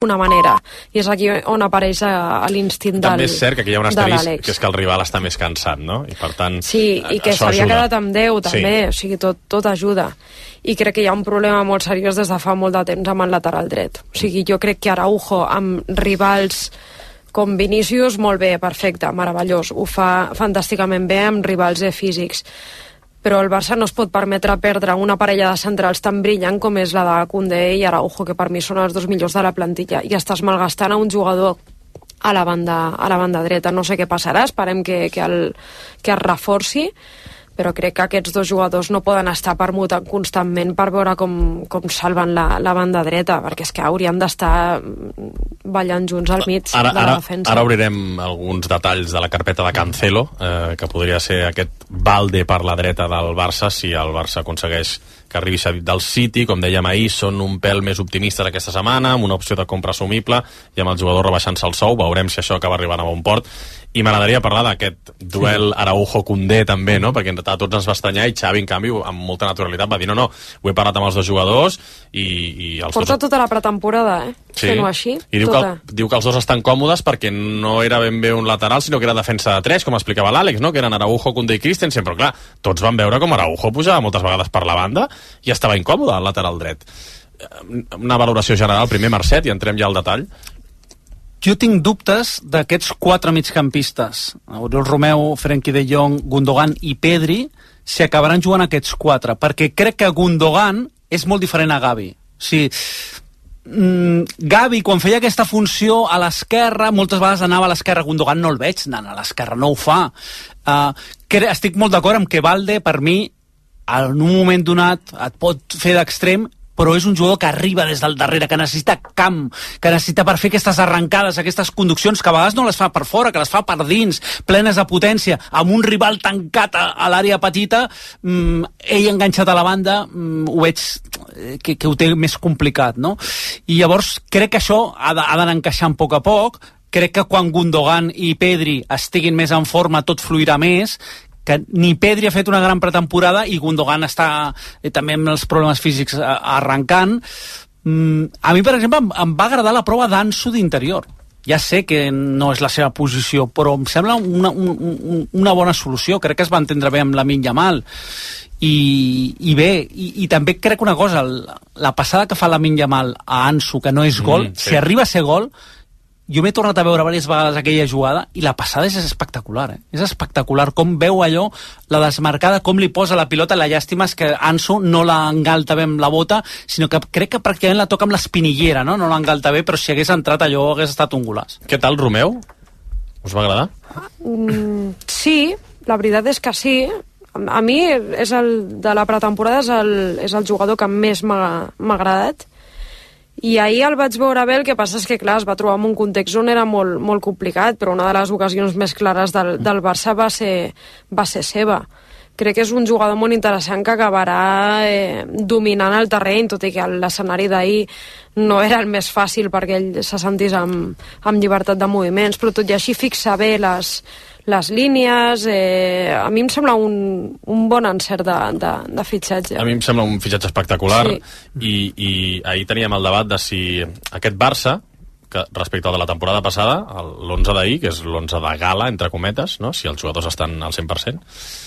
una manera, i és aquí on apareix l'instint de l'Àlex. També és cert que aquí hi ha un asterisc, que és que el rival està més cansat, no? I per tant, sí, i que s'havia quedat amb 10 també, o sigui, tot ajuda. I crec que hi ha un problema molt seriós des de fa molt de temps amb el lateral dret. O sigui, jo crec que Araujo amb rivals com Vinícius, molt bé, perfecte, meravellós, ho fa fantàsticament bé amb rivals físics, però el Barça no es pot permetre perdre una parella de centrals tan brillant com és la de Koundé i Araujo, que per mi són els dos millors de la plantilla, i estàs malgastant a un jugador a la banda dreta. No sé què passarà, esperem que es reforci, però crec que aquests dos jugadors no poden estar permutant constantment per veure com salven la banda dreta, perquè és que haurien d'estar ballant junts al mig de la defensa. Ara obrirem alguns detalls de la carpeta de Cancelo, que podria ser aquest Balde per la dreta del Barça, si el Barça aconsegueix que arribi cedit del City. Com dèiem ahir, són un pèl més optimistes aquesta setmana, amb una opció de compra assumible i amb el jugador rebaixant-se el sou. Veurem si això acaba arribant a bon port. I m'agradaria parlar d'aquest duel Araujo-Koundé també, no? Perquè a tots ens va estranyar i Xavi, en canvi, amb molta naturalitat va dir no, ho he parlat amb els dos jugadors i els porta tota la pretemporada, sí. Fent-ho així. I diu que els dos estan còmodes perquè no era ben bé un lateral, sinó que era defensa de 3, com explicava l'Àlex, no? Que eren Araujo, Koundé i Christensen, però clar, tots van veure com Araujo pujava moltes vegades per la banda i estava incòmode al lateral dret. Una valoració general, primer Marcet, i entrem ja al detall. Jo tinc dubtes d'aquests 4 migcampistes, Oriol Romeu, Frenkie de Jong, Gundogan i Pedri, si acabaran jugant aquests 4, perquè crec que Gundogan és molt diferent a Gavi. O sigui, Gavi, quan feia aquesta funció a l'esquerra, moltes vegades anava a l'esquerra. Gundogan no el veig anant a l'esquerra, no ho fa. Estic molt d'acord amb que Balde, per mi, en un moment donat et pot fer d'extrem, però és un jugador que arriba des del darrere, que necessita camp, que necessita per fer aquestes arrencades, aquestes conduccions, que a vegades no les fa per fora, que les fa per dins, plenes de potència, amb un rival tancat a l'àrea petita, ell enganxat a la banda, ho veig que ho té més complicat, no? I llavors crec que això ha d'anar encaixant a poc. Crec que quan Gundogan i Pedri estiguin més en forma tot fluirà més, que ni Pedri ha fet una gran pretemporada i Gundogan està també amb els problemes físics arrencant. A mi, per exemple, em va agradar la prova d'Ansu d'interior. Ja sé que no és la seva posició, però em sembla una bona solució. Crec que es va entendre bé amb Lamine Yamal. I bé, i també crec una cosa, la passada que fa Lamine Yamal a Ansu, que no és gol, sí. Si arriba a ser gol, jo m'he tornat a veure diverses vegades aquella jugada i la passada és espectacular, És espectacular com veu allò, la desmarcada, com li posa la pilota. La llàstima és que Ansu no l'engalta bé amb la bota, sinó que crec que pràcticament la toca amb l'espinillera, no l'engalta bé, però si hagués entrat allò hagués estat un golaç. Què tal, Romeu? Us va agradar? Sí, la veritat és que sí. A mi de la pretemporada és el jugador que més m'ha agradat. I ahir el vaig veure bé, el que passa és que, clar, es va trobar en un context on era molt, molt complicat, però una de les ocasions més clares del Barça va ser seva. Crec que és un jugador molt interessant que acabarà dominant el terreny, tot i que l'escenari d'ahir no era el més fàcil perquè ell se sentís amb llibertat de moviments, però tot i així fixa bé les línies. A mi em sembla un bon encert de fitxatge. A mi em sembla un fitxatge espectacular, sí. I ahir teníem el debat de si aquest Barça, que respecte al de la temporada passada, l'11 d'ahir, que és l'11 de gala, entre cometes, no? Si els jugadors estan al 100%,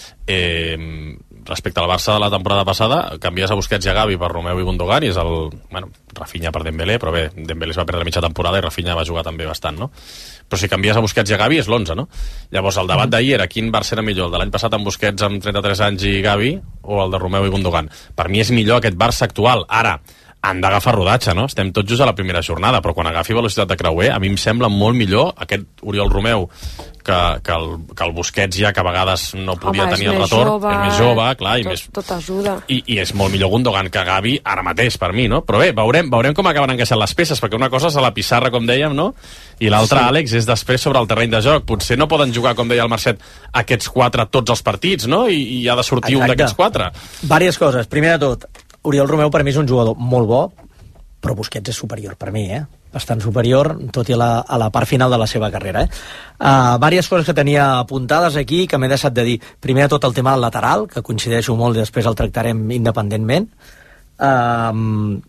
respecte al Barça de la temporada passada, canvies a Busquets i a Gavi per Romeu i Gundogan, i és Rafinha per Dembélé, però bé, Dembélé es va perdre mitja temporada i Rafinha va jugar també bastant, no? Però si canvies a Busquets i a Gavi és l'11, no? Llavors el debat d'ahir era quin Barça era millor, el de l'any passat amb Busquets amb 33 anys i Gavi, o el de Romeu i Gundogan. Per mi és millor aquest Barça actual. Ara, han d'agafar rodatge, no? Estem tots just a la primera jornada, però quan agafi velocitat de creuer, a mi em sembla molt millor aquest Oriol Romeu que el Busquets ja, que a vegades no podia tenir el retorn. És més jove, clar, tot ajuda. I és molt millor Gundogan que Gavi ara mateix, per mi, no? Però bé, veurem com acaben encaixant les peces, perquè una cosa és a la pissarra, com dèiem, no? I l'altra, sí. Àlex, és després sobre el terreny de joc. Potser no poden jugar, com deia el Marcet, aquests 4 tots els partits, no? I ha de sortir un d'aquests 4. Vàries coses. Primer de tot, Oriol Romeu per mi és un jugador molt bo, però Busquets és superior per mi, bastant superior, tot i a la part final de la seva carrera. Vàries coses que tenia apuntades aquí, que m'he deixat de dir. Primer de tot el tema del lateral, que coincideixo molt i després el tractarem independentment.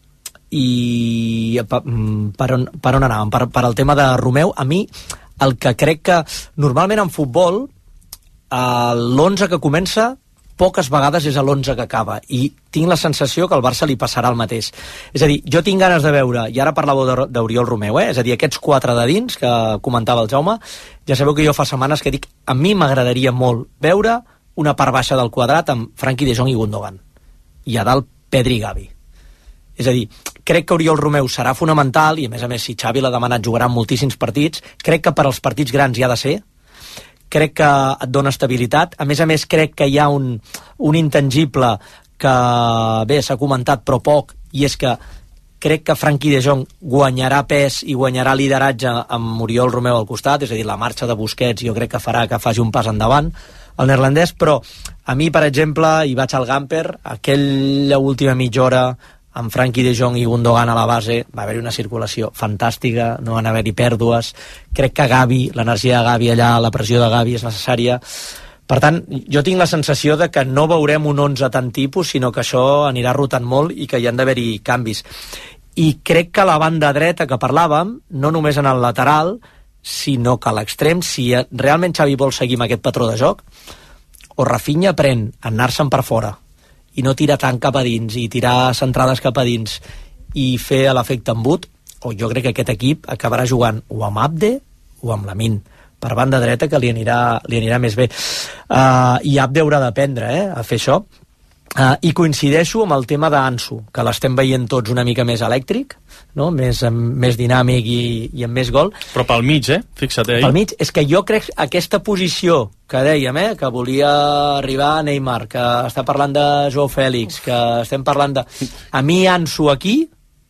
I per on anàvem? Per al tema de Romeu, a mi el que crec que normalment en futbol l'11 que comença poques vegades és l'11 que acaba, i tinc la sensació que al Barça li passarà el mateix. És a dir, jo tinc ganes de veure, i ara parlàveu d'Oriol Romeu, és a dir, aquests 4 de dins que comentava el Jaume, ja sabeu que jo fa setmanes que dic, a mi m'agradaria molt veure una part baixa del quadrat amb Frenkie de Jong i Gundogan, i a dalt Pedri i Gavi. És a dir, crec que Oriol Romeu serà fonamental, i a més, si Xavi l'ha demanat, jugarà moltíssims partits. Crec que per als partits grans hi ha de ser. Crec que et dona estabilitat. A més, crec que hi ha un intangible que, bé, s'ha comentat però poc, i és que crec que Frenkie de Jong guanyarà pes i guanyarà lideratge amb Oriol Romeu al costat, és a dir, la marxa de Busquets jo crec que farà que faci un pas endavant el neerlandès, però a mi, per exemple, hi vaig al Gamper, aquella última mitja hora amb Frenkie de Jong i Gundogan a la base, va haver-hi una circulació fantàstica, no van haver-hi pèrdues. Crec que Gavi, l'energia de Gavi allà, la pressió de Gavi és necessària. Per tant, jo tinc la sensació de que no veurem un 11 tan tipus, sinó que això anirà rotant molt i que hi han d'haver-hi canvis. I crec que a la banda dreta que parlàvem, no només en el lateral, sinó que a l'extrem, si realment Xavi vol seguir amb aquest patró de joc, o Rafinha aprèn a anar-se'n per fora i no tirar tant cap a dins i tirar centrades cap a dins i fer l'efecte embut, o jo crec que aquest equip acabarà jugant o amb Abde o amb Lamine per banda dreta, que li anirà més bé. I Abde haurà d'aprendre a fer això. I coincideixo amb el tema d'Ansu, que l'estem veient tots una mica més elèctric, no? més dinàmic i amb més gol. Però pel mig, fixa't ahí. Pel mig, és que jo crec aquesta posició que dèiem, que volia arribar a Neymar, que està parlant de Joao Fèlix, que estem parlant de... A mi Ansu aquí,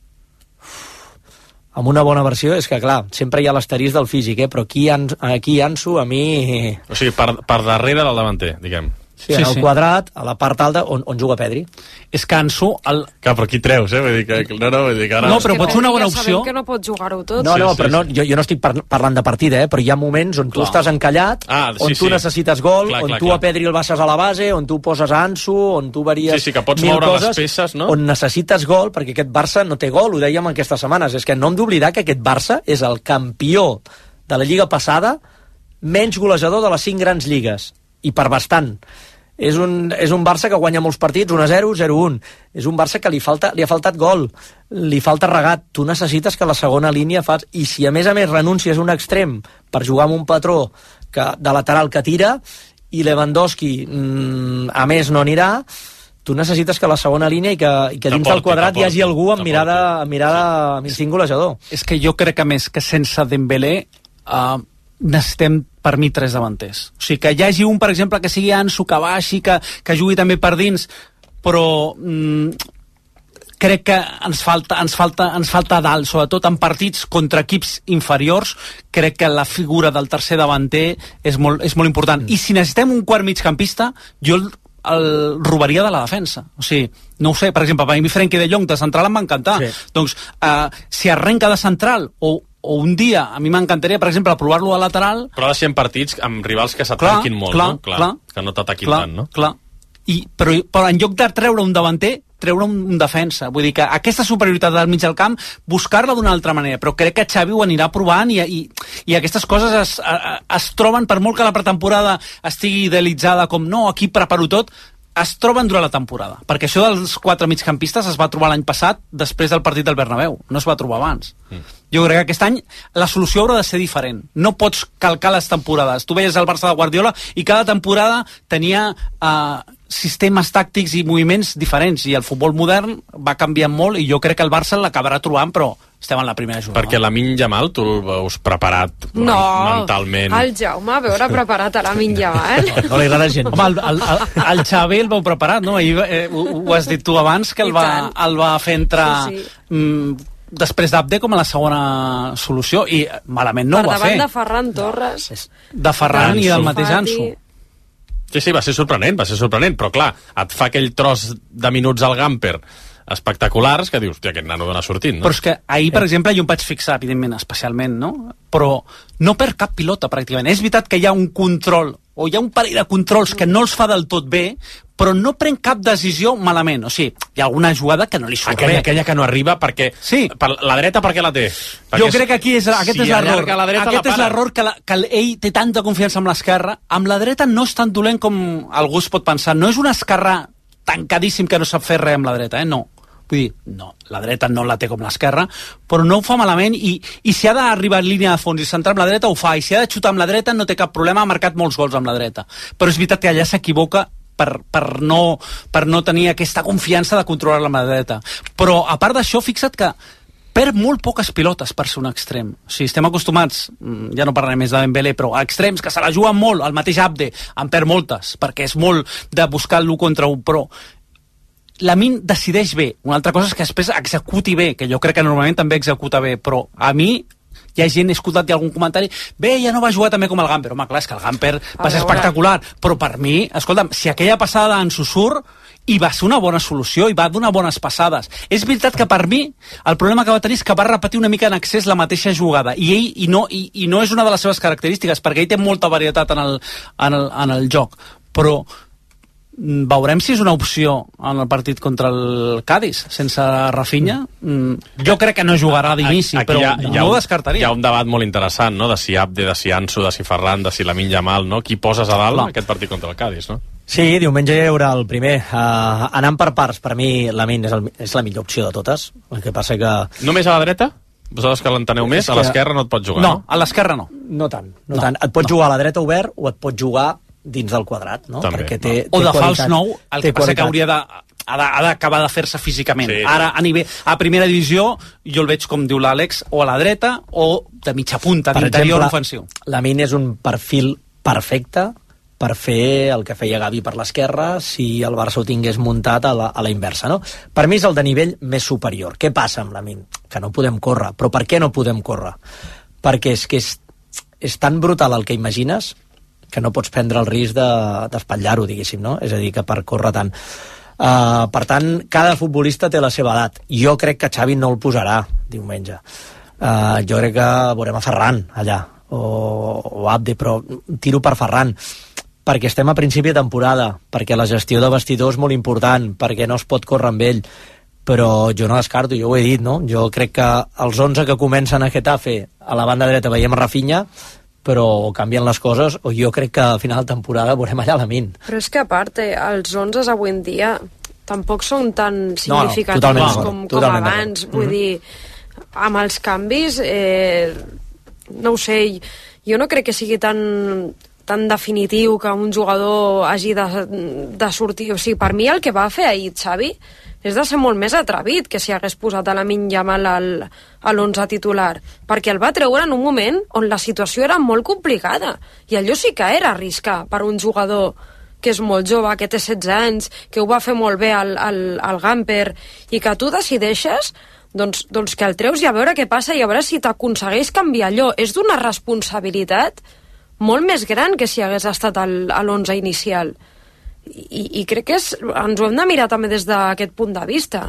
amb una bona versió, és que clar, sempre hi ha l'asterisc del físic, però aquí Ansu a mi... O sigui, per darrere del davanter, diguem. Sí, en el quadrat, a la part alta, on juga Pedri. És que Ansu... Clar, però aquí treus, vull dir que... Vull dir que ara... No, però pot ser una bona opció. Ja sabem que no pot jugar-ho tot. Però jo no estic parlant de partida, però hi ha moments on tu estàs encallat, on tu necessites gol, on tu a Pedri el baixes a la base, on tu poses a Ansu, on tu varies que pots moure les peces, no? On necessites gol, perquè aquest Barça no té gol, ho dèiem aquestes setmanes. És que no hem d'oblidar que aquest Barça és el campió de la Lliga passada menys golejador de les 5 grans lligues, i per bastant. És un Barça que guanya molts partits, 1-0, 0-1. És un Barça que li ha faltat gol, li falta regat. Tu necessites que la segona línia fas... I si a més renuncies a un extrem per jugar amb un patró de lateral que tira, i Lewandowski a més no anirà, tu necessites que la segona línia i que dins del quadrat hi hagi algú amb mirada amb instinct golejador. És que jo crec que més que sense Dembélé necessitem per mi 3 davanters. O sigui, que hi hagi un, per exemple, que sigui Ansu, que baixi, que jugui també per dins, però crec que ens falta dalt, sobretot en partits contra equips inferiors. Crec que la figura del tercer davanter és molt important. I si necessitem un quart migcampista, jo el robaria de la defensa. O sigui, no ho sé, per exemple, per mi Frenkie de Jong de central em va encantar. Sí. Doncs, si arrenca de central o un dia, a mi m'encantaria, per exemple, provar-lo a lateral... Però ha de ser en partits amb rivals que s'atanquin molt, no? Clar, que no t'ataquin tant, no? Clar. Però en lloc de treure un davanter, treure un defensa. Vull dir que aquesta superioritat del mig del camp, buscar-la d'una altra manera. Però crec que Xavi ho anirà provant i aquestes coses es troben, per molt que la pretemporada estigui idealitzada com no, aquí preparo tot, es troben durant la temporada, perquè això dels 4 migcampistes es va trobar l'any passat després del partit del Bernabéu, no es va trobar abans. Jo crec que aquest any la solució haurà de ser diferent, no pots calcar les temporades. Tu veies el Barça de Guardiola i cada temporada tenia sistemes tàctics i moviments diferents, i el futbol modern va canviant molt, i jo crec que el Barça l'acabarà trobant, però estem en la primera jornada. Perquè Lamine Yamal tu el veus preparat mentalment? El Jaume a veure preparat a Lamine Yamal. No li agrada gent. Home, el Xavi el veu preparat, no? Ho has dit tu abans, que el va fer entrar... després d'Abde com a la segona solució, i malament no ho va fer. Per davant de Ferran Torres. De Ferran i del mateix Ansu. Sí, va ser sorprenent, però clar, et fa aquell tros de minuts al Gamper espectaculars que dius, hòstia, aquest nano dona sortint, no? Però és que ahir, per exemple, jo em vaig fixar, evidentment, especialment, no? Però no perd cap pilota, pràcticament. És veritat que hi ha un control, o hi ha un parell de controls que no els fa del tot bé, però no pren cap decisió malament. O sigui, hi ha alguna jugada que no li surt bé. Aquella que no arriba perquè... Sí. La dreta per què la té? Perquè jo crec que aquí aquest és l'error. Aquest és l'error que ell té tanta confiança amb l'esquerra. Amb la dreta no és tan dolent com algú es pot pensar. No és un esquerrà tancadíssim que no sap fer res amb la dreta, no. Vull dir, no, la dreta no la té com l'esquerra, però no ho fa malament i si ha d'arribar en línia de fons i centrar amb la dreta, ho fa. I si ha de xutar amb la dreta, no té cap problema, ha marcat molts gols amb la dreta. Però és veritat que allà s'equivoca per no tenir aquesta confiança de controlar-la amb la dreta. Però, a part d'això, fixa't que perd molt poques pilotes per ser un extrem. O sigui, estem acostumats, ja no parlarem més de Dembélé, però a extrems que se la juguen molt, el mateix Abde en perd moltes, perquè és molt de buscar l'1 contra 1, però Lamine decideix bé. Una altra cosa és que després executi bé, que jo crec que normalment també executa bé, però a mi hi ha gent, he escoltat algun comentari, bé, ja no va jugar també com el Gamper. Home, clar, és que el Gamper va ser espectacular, però per mi, escolta'm, si aquella passada en Susur i va ser una bona solució i va donar bones passades. És veritat que per mi el problema que va tenir és que va repetir una mica en excés la mateixa jugada i ell no és una de les seves característiques, perquè ell té molta varietat en el joc, però veurem si és una opció en el partit contra el Cádiz sense Rafinha. Jo crec que no jugarà d'inici, però no ho descartaria. Hi ha un debat molt interessant, no?, de si Abde, de si Ansu, de si Ferran, de si Lamine Yamal, no? Qui poses a dalt aquest partit contra el Cádiz, no? Sí, diumenge hi haurà el primer. Anant per parts, per mi Lamine és la millor opció de totes. El que passa que... Només a la dreta? Vosaltres que l'enteneu més, a l'esquerra no et pots jugar, no? A l'esquerra no. No tant. Et pots jugar a la dreta obert o et pots jugar dins del quadrat, no? També, perquè té o de fals qualitat, 9, el que passa que ha d'acabar de fer-se físicament. Sí. Ara, a primera divisió, jo el veig, com diu l'Àlex, o a la dreta o de mitja punta, d'interior ofensiu. Lamine és un perfil perfecte per fer el que feia Gavi per l'esquerra si el Barça ho tingués muntat a la inversa, no? Per mi és el de nivell més superior. Què passa amb Lamine? Que no podem córrer. Però per què no podem córrer? Perquè és tan brutal el que imagines que no pots prendre el risc d'espatllar-ho, diguéssim, no? És a dir, que per córrer tant. Per tant, cada futbolista té la seva edat. Jo crec que Xavi no el posarà diumenge. Jo crec que veurem a Ferran allà, o Abde, però tiro per Ferran, perquè estem a principi de temporada, perquè la gestió de vestidor és molt important, perquè no es pot córrer amb ell, però jo no descarto, jo ho he dit, no? Jo crec que els 11 que comencen a Getafe, a la banda dreta veiem Rafinha, però canvien les coses, o jo crec que al final de temporada veurem allà Lamine. Però és que a part, els 11 avui en dia tampoc són tan significatius com abans. Vull dir, amb els canvis, no ho sé, jo no crec que sigui tan definitiu que un jugador hagi de sortir. O sigui, per mi el que va fer ahir Xavi és de ser molt més atrevit que si hagués posat a Lamine Yamal a l'11 titular, perquè el va treure en un moment on la situació era molt complicada, i allò sí que era arriscar per un jugador que és molt jove, que té 16 anys, que ho va fer molt bé al Gamper, i que tu decideixes doncs que el treus i a veure què passa i a veure si t'aconsegueix canviar allò. És d'una responsabilitat molt més gran que si hagués estat a l'11 inicial. I crec que ens ho hem de mirar també des d'aquest punt de vista.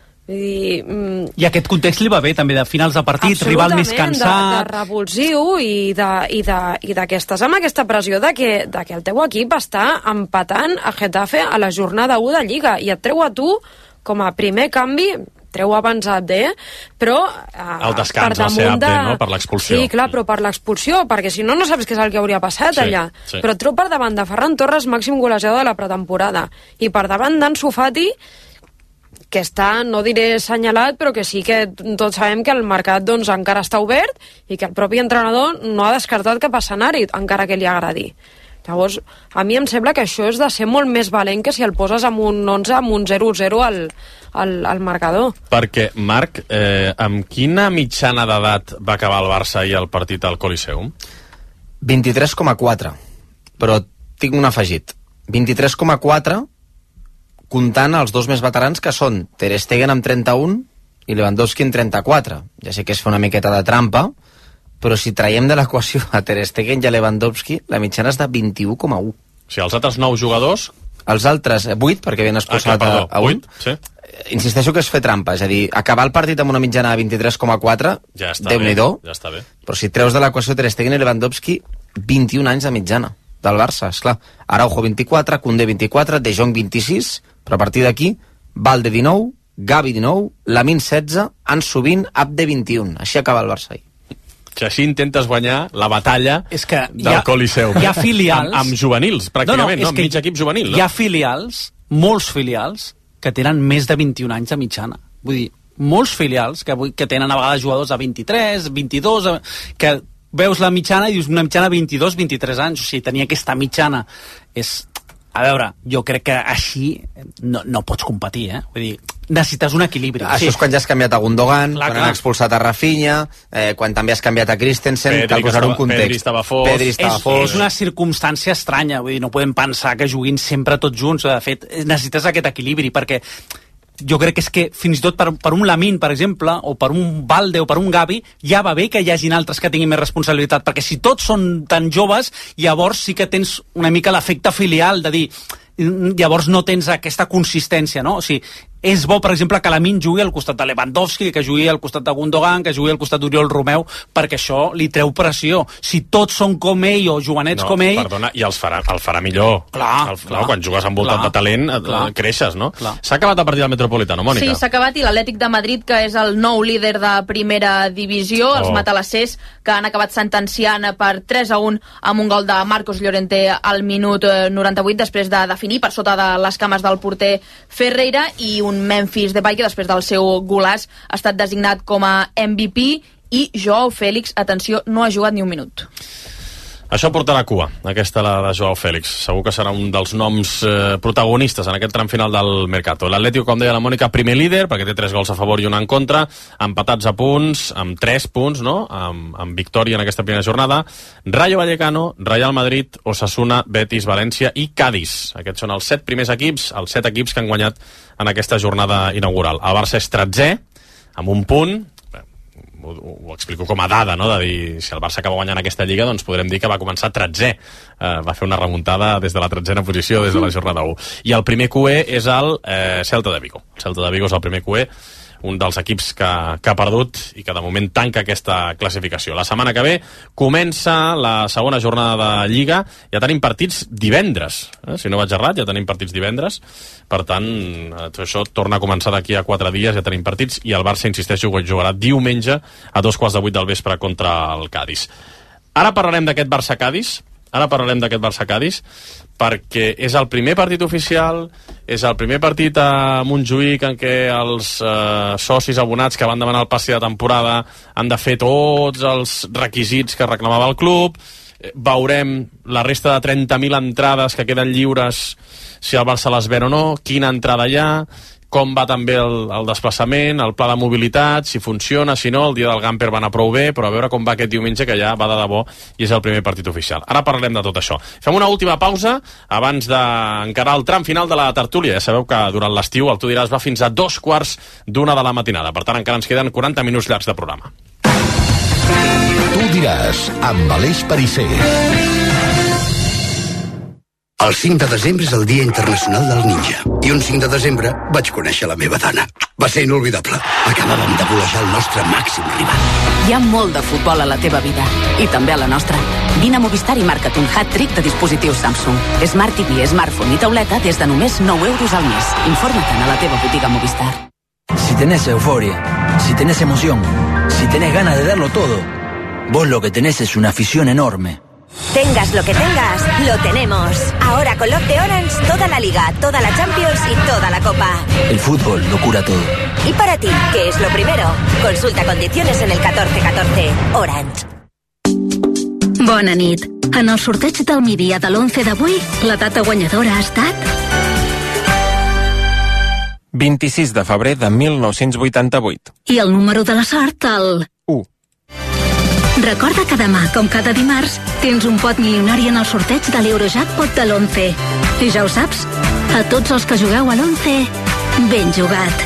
I aquest context li va bé també, de finals de partit, rival més cansat, de revulsiu i de que estàs amb aquesta pressió de que el teu equip està empatant a Getafe a la jornada 1 de Lliga i et treu a tu com a primer canvi, treu abans Abde, però el descans va ser Abde, no?, per l'expulsió. Sí, clar, però per l'expulsió, perquè si no, no saps què és el que hauria passat allà. Sí. Però et treu per davant de Ferran Torres, màxim golejador de la pretemporada, i per davant d'Ansu Fati, que està, no diré assenyalat, però que sí que tots sabem que el mercat doncs encara està obert i que el propi entrenador no ha descartat cap escenari, encara que li agradi. Llavors, a mi em sembla que això és de ser molt més valent que si el poses amb un 11, amb un 0-0 al marcador. Perquè, Marc, amb quina mitjana d'edat va acabar el Barça i el partit al Coliseum? 23,4. Però tinc un afegit. 23,4 comptant els dos més veterans, que són Ter Stegen amb 31 i Lewandowski amb 34. Ja sé que és fer una miqueta de trampa, però si traiem de l'equació a Ter Stegen i a Lewandowski, la mitjana és de 21,1. O sigui, els altres 9 jugadors... Els altres 8, perquè havien expulsat a 1. Sí. Insisteixo que és fer trampa, és a dir, acabar el partit amb una mitjana de 23,4, ja Déu-n'hi-do. Ja està bé. Però si treus de l'equació Ter Stegen i Lewandowski, 21 anys de mitjana. del Barça, esclar. Araujo 24, Koundé 24, De Jong 26, però a partir d'aquí, Valde 19, Gavi 19, Lamine 16, Ansu 20, Abde 21. Així acaba el Barça ahir. Que així intentes guanyar la batalla del Coliseu. Hi ha filials... amb juvenils, pràcticament, no? Mig equip juvenil. Hi ha filials, molts filials, que tenen més de 21 anys de mitjana. Vull dir, molts filials que tenen a vegades jugadors a 23, 22, que veus la mitjana i dius una mitjana 22, 23 anys. O sigui, tenir aquesta mitjana és... A veure, jo crec que així no pots competir, eh? Vull dir, necessites un equilibri. Això és quan ja has canviat a Gundogan, quan han expulsat a Rafinha, quan també has canviat a Christensen, cal posar un context. Pedri estava fos. És una circumstància estranya, vull dir, no podem pensar que juguin sempre tots junts. De fet, necessites aquest equilibri, perquè jo crec que és que fins i tot per un Lamine, per exemple, o per un Valde o per un Gavi, ja va bé que hi hagin altres que tinguin més responsabilitat, perquè si tots són tan joves, llavors sí que tens una mica l'efecte filial de dir, llavors no tens aquesta consistència, no? O sigui, és bo, per exemple, que Lamine jugui al costat de Lewandowski, que jugui al costat de Gundogan, que jugui al costat d'Oriol Romeu, perquè això li treu pressió. Si tots són com ell o jovenets com ell... Perdona, i el farà millor. Clar, quan jugues envoltat de talent, creixes, no? S'ha acabat el partit del Metropolitano, Mònica. Sí, s'ha acabat, i l'Atlètic de Madrid, que és el nou líder de primera divisió, els matalassers, que han acabat sentenciant per 3-1 amb un gol de Marcos Llorente al minut 98, després de definir per sota de les cames del porter Ferreira, i un Memphis Depay que després del seu golaç ha estat designat com a MVP, i Joao Félix, atenció, no ha jugat ni un minut. Això portarà cua, aquesta la de Joao Félix. Segur que serà un dels noms protagonistes en aquest tram final del Mercato. L'Atlético, com deia la Mònica, primer líder, perquè té 3 gols a favor i 1 en contra, empatats a punts, amb 3 punts, no? Amb victòria en aquesta primera jornada. Rayo Vallecano, Real Madrid, Osasuna, Betis, València i Cádiz. Aquests són els 7 primers equips, els 7 equips que han guanyat en aquesta jornada inaugural. El Barça és 13è, amb un punt. Ho explico com a dada, no? De dir, si el Barça acaba guanyant aquesta lliga, doncs podrem dir que va començar 13è. Va fer una remuntada des de la 13a posició, des de la jornada 1. I el primer QE és el Celta de Vigo. El Celta de Vigo és el primer QE, un dels equips que ha perdut i que de moment tanca aquesta classificació. La setmana que ve comença la segona jornada de Lliga. Ja tenim partits divendres, si no vaig errat, ja tenim partits divendres. Per tant, tot això torna a començar d'aquí a 4 dies, ja tenim partits, i el Barça, insisteixo, jugarà diumenge a 2:15 del vespre contra el Cádiz. Ara parlarem d'aquest Barça-Cádiz, perquè és el primer partit oficial, és el primer partit a Montjuïc en què els socis abonats que van demanar el passi de temporada han de fer tots els requisits que reclamava el club. Veurem la resta de 30.000 entrades que queden lliures, si el Barça les ven o no, quina entrada hi ha, com va també el desplaçament, el pla de mobilitat, si funciona, si no. El dia del Gamper va anar prou bé, però a veure com va aquest diumenge, que ja va de debò i és el primer partit oficial. Ara parlarem de tot això. Fem una última pausa abans d'encarar el tram final de la tertúlia. Ja sabeu que durant l'estiu el Tu diràs va fins a 2:15 de la matinada. Per tant, encara ens queden 40 minuts llargs de programa. Tu diràs, amb Aleix Perisser. El 5 de desembre és el Dia Internacional del Ninja. I un 5 de desembre vaig conèixer la meva dona. Va ser inolvidable. Acabàvem de volejar el nostre màxim rival. Hi ha molt de futbol a la teva vida. I també a la nostra. Vine a Movistar i marca't un hat-trick de dispositius Samsung. Smart TV, smartphone i tauleta des de només 9 euros al mes. Informa't a la teva botiga Movistar. Si tenés euforia, si tenés emoción, si tenés ganas de darlo todo, vos lo que tenés es una afición enorme. Tengas lo que tengas, lo tenemos. Ahora con Love de Orange, toda la Liga, toda la Champions y toda la Copa. El fútbol lo cura todo. ¿Y para ti, qué es lo primero? Consulta condiciones en el 1414. Orange. Bona nit. En el sorteig del migdia de l'11 d'avui, la data guanyadora ha estat... 26 de febrer de 1988. I el número de la sort, el... 1. Recorda que demà, com cada dimarts, tens un pot milionari en el sorteig de l'Eurojackpot de l'11. I ja ho saps, a tots els que jugueu a l'11, ben jugat.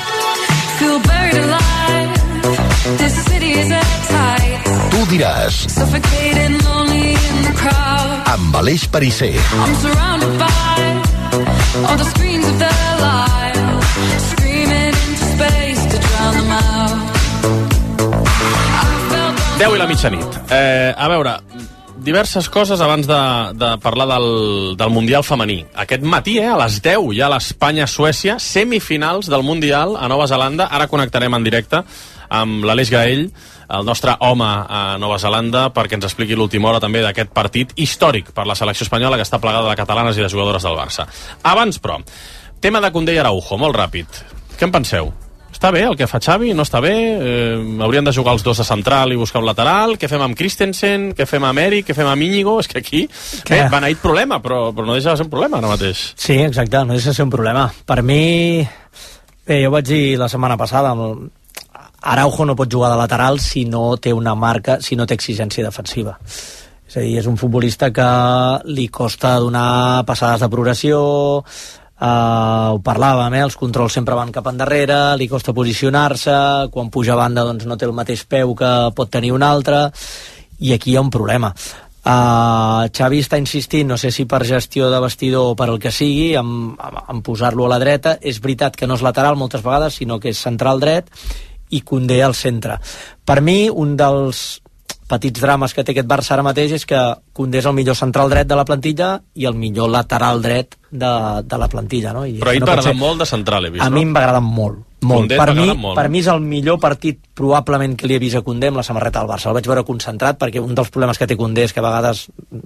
Tu diràs, suffocating, lonely in the crowd. Amb Aleix Perisser. I'm surrounded by all the screens of their lives, screaming into space to drown them out. 10 i la mitjanit. A veure, diverses coses abans de parlar del Mundial femení. Aquest matí, a les 10, hi ha l'Espanya-Suècia, semifinals del Mundial a Nova Zelanda. Ara connectarem en directe amb l'Aleix Gaell, el nostre home a Nova Zelanda, perquè ens expliqui l'última hora també d'aquest partit històric per la selecció espanyola, que està plagada de catalanes i de jugadores del Barça. Abans, però, tema de Koundé i Araujo, molt ràpid. Què en penseu? Està bé el que fa Xavi? No està bé? Haurien de jugar els dos a central i buscar un lateral? Què fem amb Christensen? Què fem amb Eric? Què fem amb Íñigo? És que aquí beneït problema, però no deixa de ser un problema ara mateix. Sí, exacte, no deixa de ser un problema. Per mi, bé, jo vaig dir la setmana passada, Araujo no pot jugar de lateral si no té una marca, si no té exigència defensiva. És a dir, és un futbolista que li costa donar passades de progressió, ho parlàvem, els controls sempre van cap endarrere, li costa posicionar-se, quan puja a banda doncs no té el mateix peu que pot tenir un altre, i aquí hi ha un problema. Xavi està insistint, no sé si per gestió de vestidor o per el que sigui, en posar-lo a la dreta. És veritat que no és lateral moltes vegades, sinó que és central dret, i Koundé al centre. Per mi, un dels petits drames que té aquest Barça ara mateix és que Koundé és el millor central dret de la plantilla i el millor lateral dret de la plantilla, no? Però ahir t'agrada molt de central, he vist, no? A mi em va agradar molt. Per mi és el millor partit probablement que li he vist a Koundé amb la samarreta del Barça. El vaig veure concentrat, perquè un dels problemes que té Koundé és que a vegades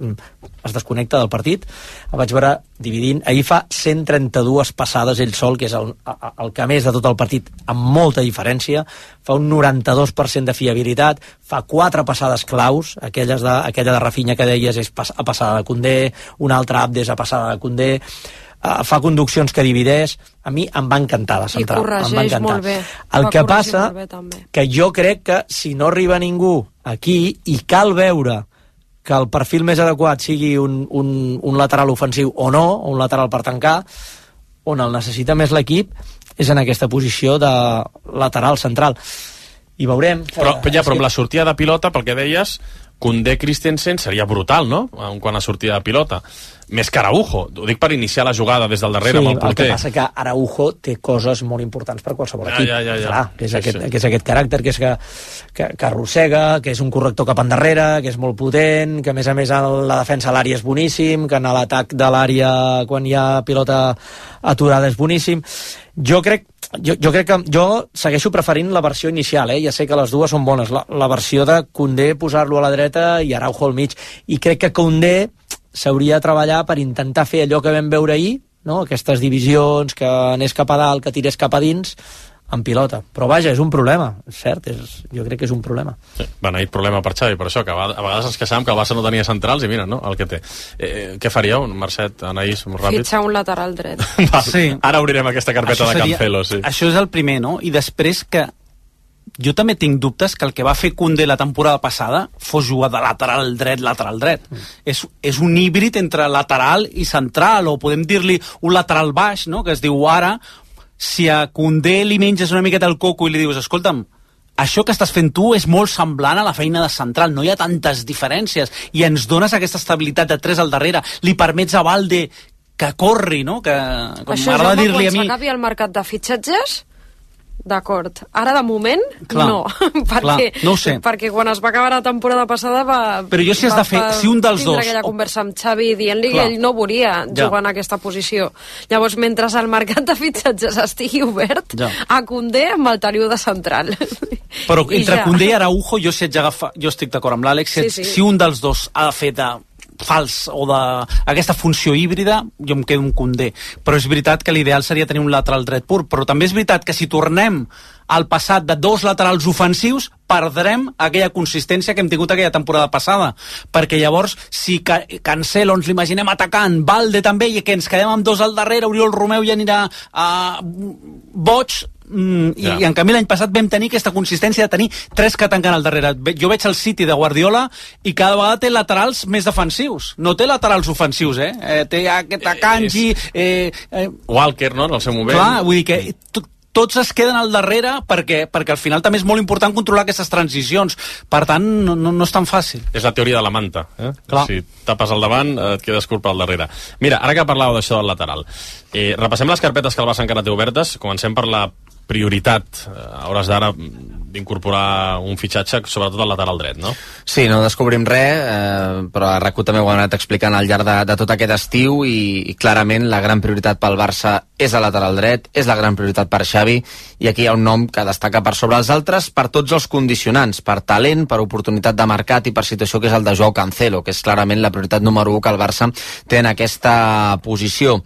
es desconnecta del partit. El vaig veure dividint. Ahir fa 132 passades ell sol, que és el que més de tot el partit, amb molta diferència. Fa un 92% de fiabilitat, fa 4 passades claus, aquella de Rafinha que deies és a passada de Koundé, una altra Abdes a passada de Koundé, fa conduccions que divideix. A mi em va encantar de central. I corregeix molt bé. El que passa que jo crec que si no arriba ningú aquí, i cal veure que el perfil més adequat sigui un lateral ofensiu o no, o un lateral per tancar, on el necessita més l'equip és en aquesta posició de lateral central. I veurem... Però amb la sortida de pilota, pel que deies, Koundé Christensen seria brutal, no?, quan a sortida de pilota. Més que Araujo. Ho dic per iniciar la jugada des del darrere, amb el porter. El que passa que Araujo té coses molt importants per qualsevol equip. Clar, que és aquest caràcter, que arrossega, que és un corrector cap endarrere, que és molt potent, que a més la defensa a l'àrea és boníssim, que en l'atac de l'àrea quan hi ha pilota aturada és boníssim. Jo crec que jo segueixo preferint la versió inicial, ja sé que les dues són bones, la versió de Koundé posar-lo a la dreta i Araujo al mig, i crec que Koundé s'hauria de treballar per intentar fer allò que vam veure ahir, no? Aquestes divisions, que anés cap a dalt, que tirés cap a dins, en pilota. Però vaja, és un problema, és cert, jo crec que és un problema. Sí, beneït problema per Xavi, per això, que a vegades ens queixàvem que el Barça no tenia centrals, i mira, no?, el que té. Què faríeu, Mercet, Anaïs, molt ràpid? Fitxar un lateral dret. Sí. Ara obrirem aquesta carpeta de Cancelo, sí. Això és el primer, no? I després que jo també tinc dubtes que el que va fer Koundé la temporada passada fos jugar de lateral dret. És un híbrid entre lateral i central, o podem dir-li un lateral baix, no?, que es diu ara. Si a Koundé li menges una miqueta el coco i li dius, escolta'm, això que estàs fent tu és molt semblant a la feina de central, no hi ha tantes diferències, i ens dones aquesta estabilitat de 3 al darrere, li permets a Valde que corri, no?, que m'agrada dir-li a mi... Això, quan s'acabi el mercat de fitxatges, d'acord. Ara, de moment, no. No ho sé. Perquè quan es va acabar la temporada passada però jo si has de fer, si un dels dos... aquella conversa amb Xavi dient-li que ell no volia jugar en aquesta posició. Llavors, mentre el mercat de fitxatges estigui obert, a Koundé amb el teniu de central. Però entre Koundé i Araujo, jo estic d'acord amb l'Àlex, si un dels dos ha de fer de fals o d'aquesta funció híbrida, jo em quedo amb Koundé. Però és veritat que l'ideal seria tenir un lateral dret pur, però també és veritat que si tornem al passat de 2 laterals ofensius, perdrem aquella consistència que hem tingut aquella temporada passada, perquè llavors si Cancelo ens l'imaginem atacant, Valde també, i que ens quedem amb 2 al darrere, Oriol Romeu ja anirà boig, i en canvi l'any passat vam tenir aquesta consistència de tenir 3 que tanquen al darrere. Jo veig el City de Guardiola i cada vegada té laterals més defensius, no té laterals ofensius, té aquest Akanji, Walker, no?, en el seu moment. Clar, vull dir que tots es queden al darrere perquè al final també és molt important controlar aquestes transicions. Per tant, no és tan fàcil. És la teoria de la manta. Clar. Si tapes al davant, et quedes curt pel darrere. Mira, ara que parlàveu d'això del lateral, repassem les carpetes que el Barça encara té obertes. Comencem per la prioritat a hores d'ara d'incorporar un fitxatge, sobretot al lateral dret, no? Sí, no descobrim res, però a RAC1 també ho han anat explicant al llarg de tot aquest estiu i clarament la gran prioritat pel Barça és el lateral dret, és la gran prioritat per Xavi, i aquí hi ha un nom que destaca per sobre els altres per tots els condicionants, per talent, per oportunitat de mercat i per situació, que és el de Joao Cancelo, que és clarament la prioritat número 1 que el Barça té en aquesta posició.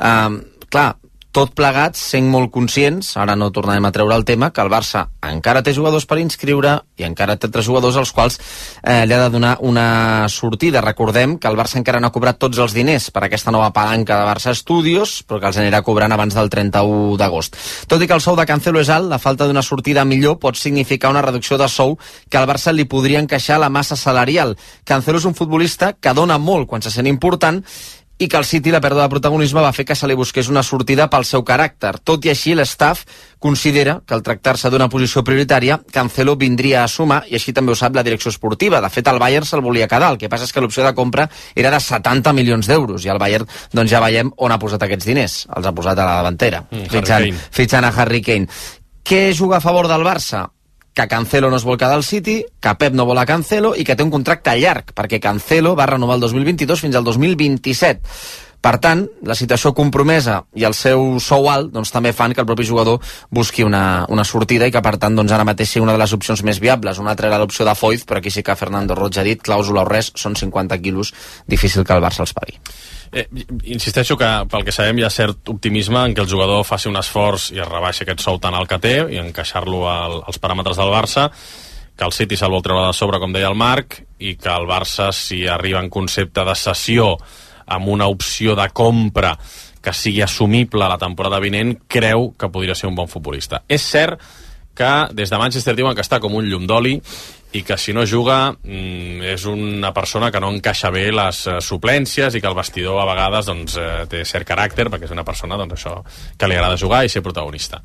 Clar, tot plegats, sent molt conscients, ara no tornarem a treure el tema, que el Barça encara té jugadors per inscriure i encara té 3 jugadors als quals li ha de donar una sortida. Recordem que el Barça encara no ha cobrat tots els diners per aquesta nova palanca de Barça Studios, però que els anirà cobrant abans del 31 d'agost. Tot i que el sou de Cancelo és alt, la falta d'una sortida millor pot significar una reducció de sou que al Barça li podria encaixar la massa salarial. Cancelo és un futbolista que dona molt quan se sent important i que el City, la pèrdua de protagonisme, va fer que se li busqués una sortida pel seu caràcter. Tot i així, l'estaff considera que al tractar-se d'una posició prioritària, Cancelo vindria a sumar, i així també ho sap la direcció esportiva. De fet, el Bayern se'l volia quedar. El que passa és que l'opció de compra era de 70 milions d'euros, i el Bayern doncs ja veiem on ha posat aquests diners. Els ha posat a la davantera, fitxant a Harry Kane. Què juga a favor del Barça? Que Cancelo no es vol quedar al City, que Pep no vol a Cancelo i que té un contracte llarg, perquè Cancelo va renovar el 2022 fins al 2027. Per tant, la situació compromesa i el seu sou alt doncs, també fan que el propi jugador busqui una sortida i que, per tant, doncs, ara mateix sigui una de les opcions més viables. Una altra era l'opció de Foyth, però aquí sí que Fernando Roig ha dit clàusula o res, són 50 quilos, difícil que el Barça els pagui. Insisteixo que pel que sabem hi ha cert optimisme en que el jugador faci un esforç i es rebaixi aquest sou tan alt que té i encaixar-lo als paràmetres del Barça, que el City se'l vol treure de sobre, com deia el Marc, i que el Barça, si arriba en concepte de cessió amb una opció de compra que sigui assumible la temporada vinent, creu que podria ser un bon futbolista. És cert que des de Manchester diuen que està com un llum d'oli i que si no juga és una persona que no encaixa bé les suplències i que el vestidor a vegades doncs, té cert caràcter, perquè és una persona doncs, això que li agrada jugar i ser protagonista.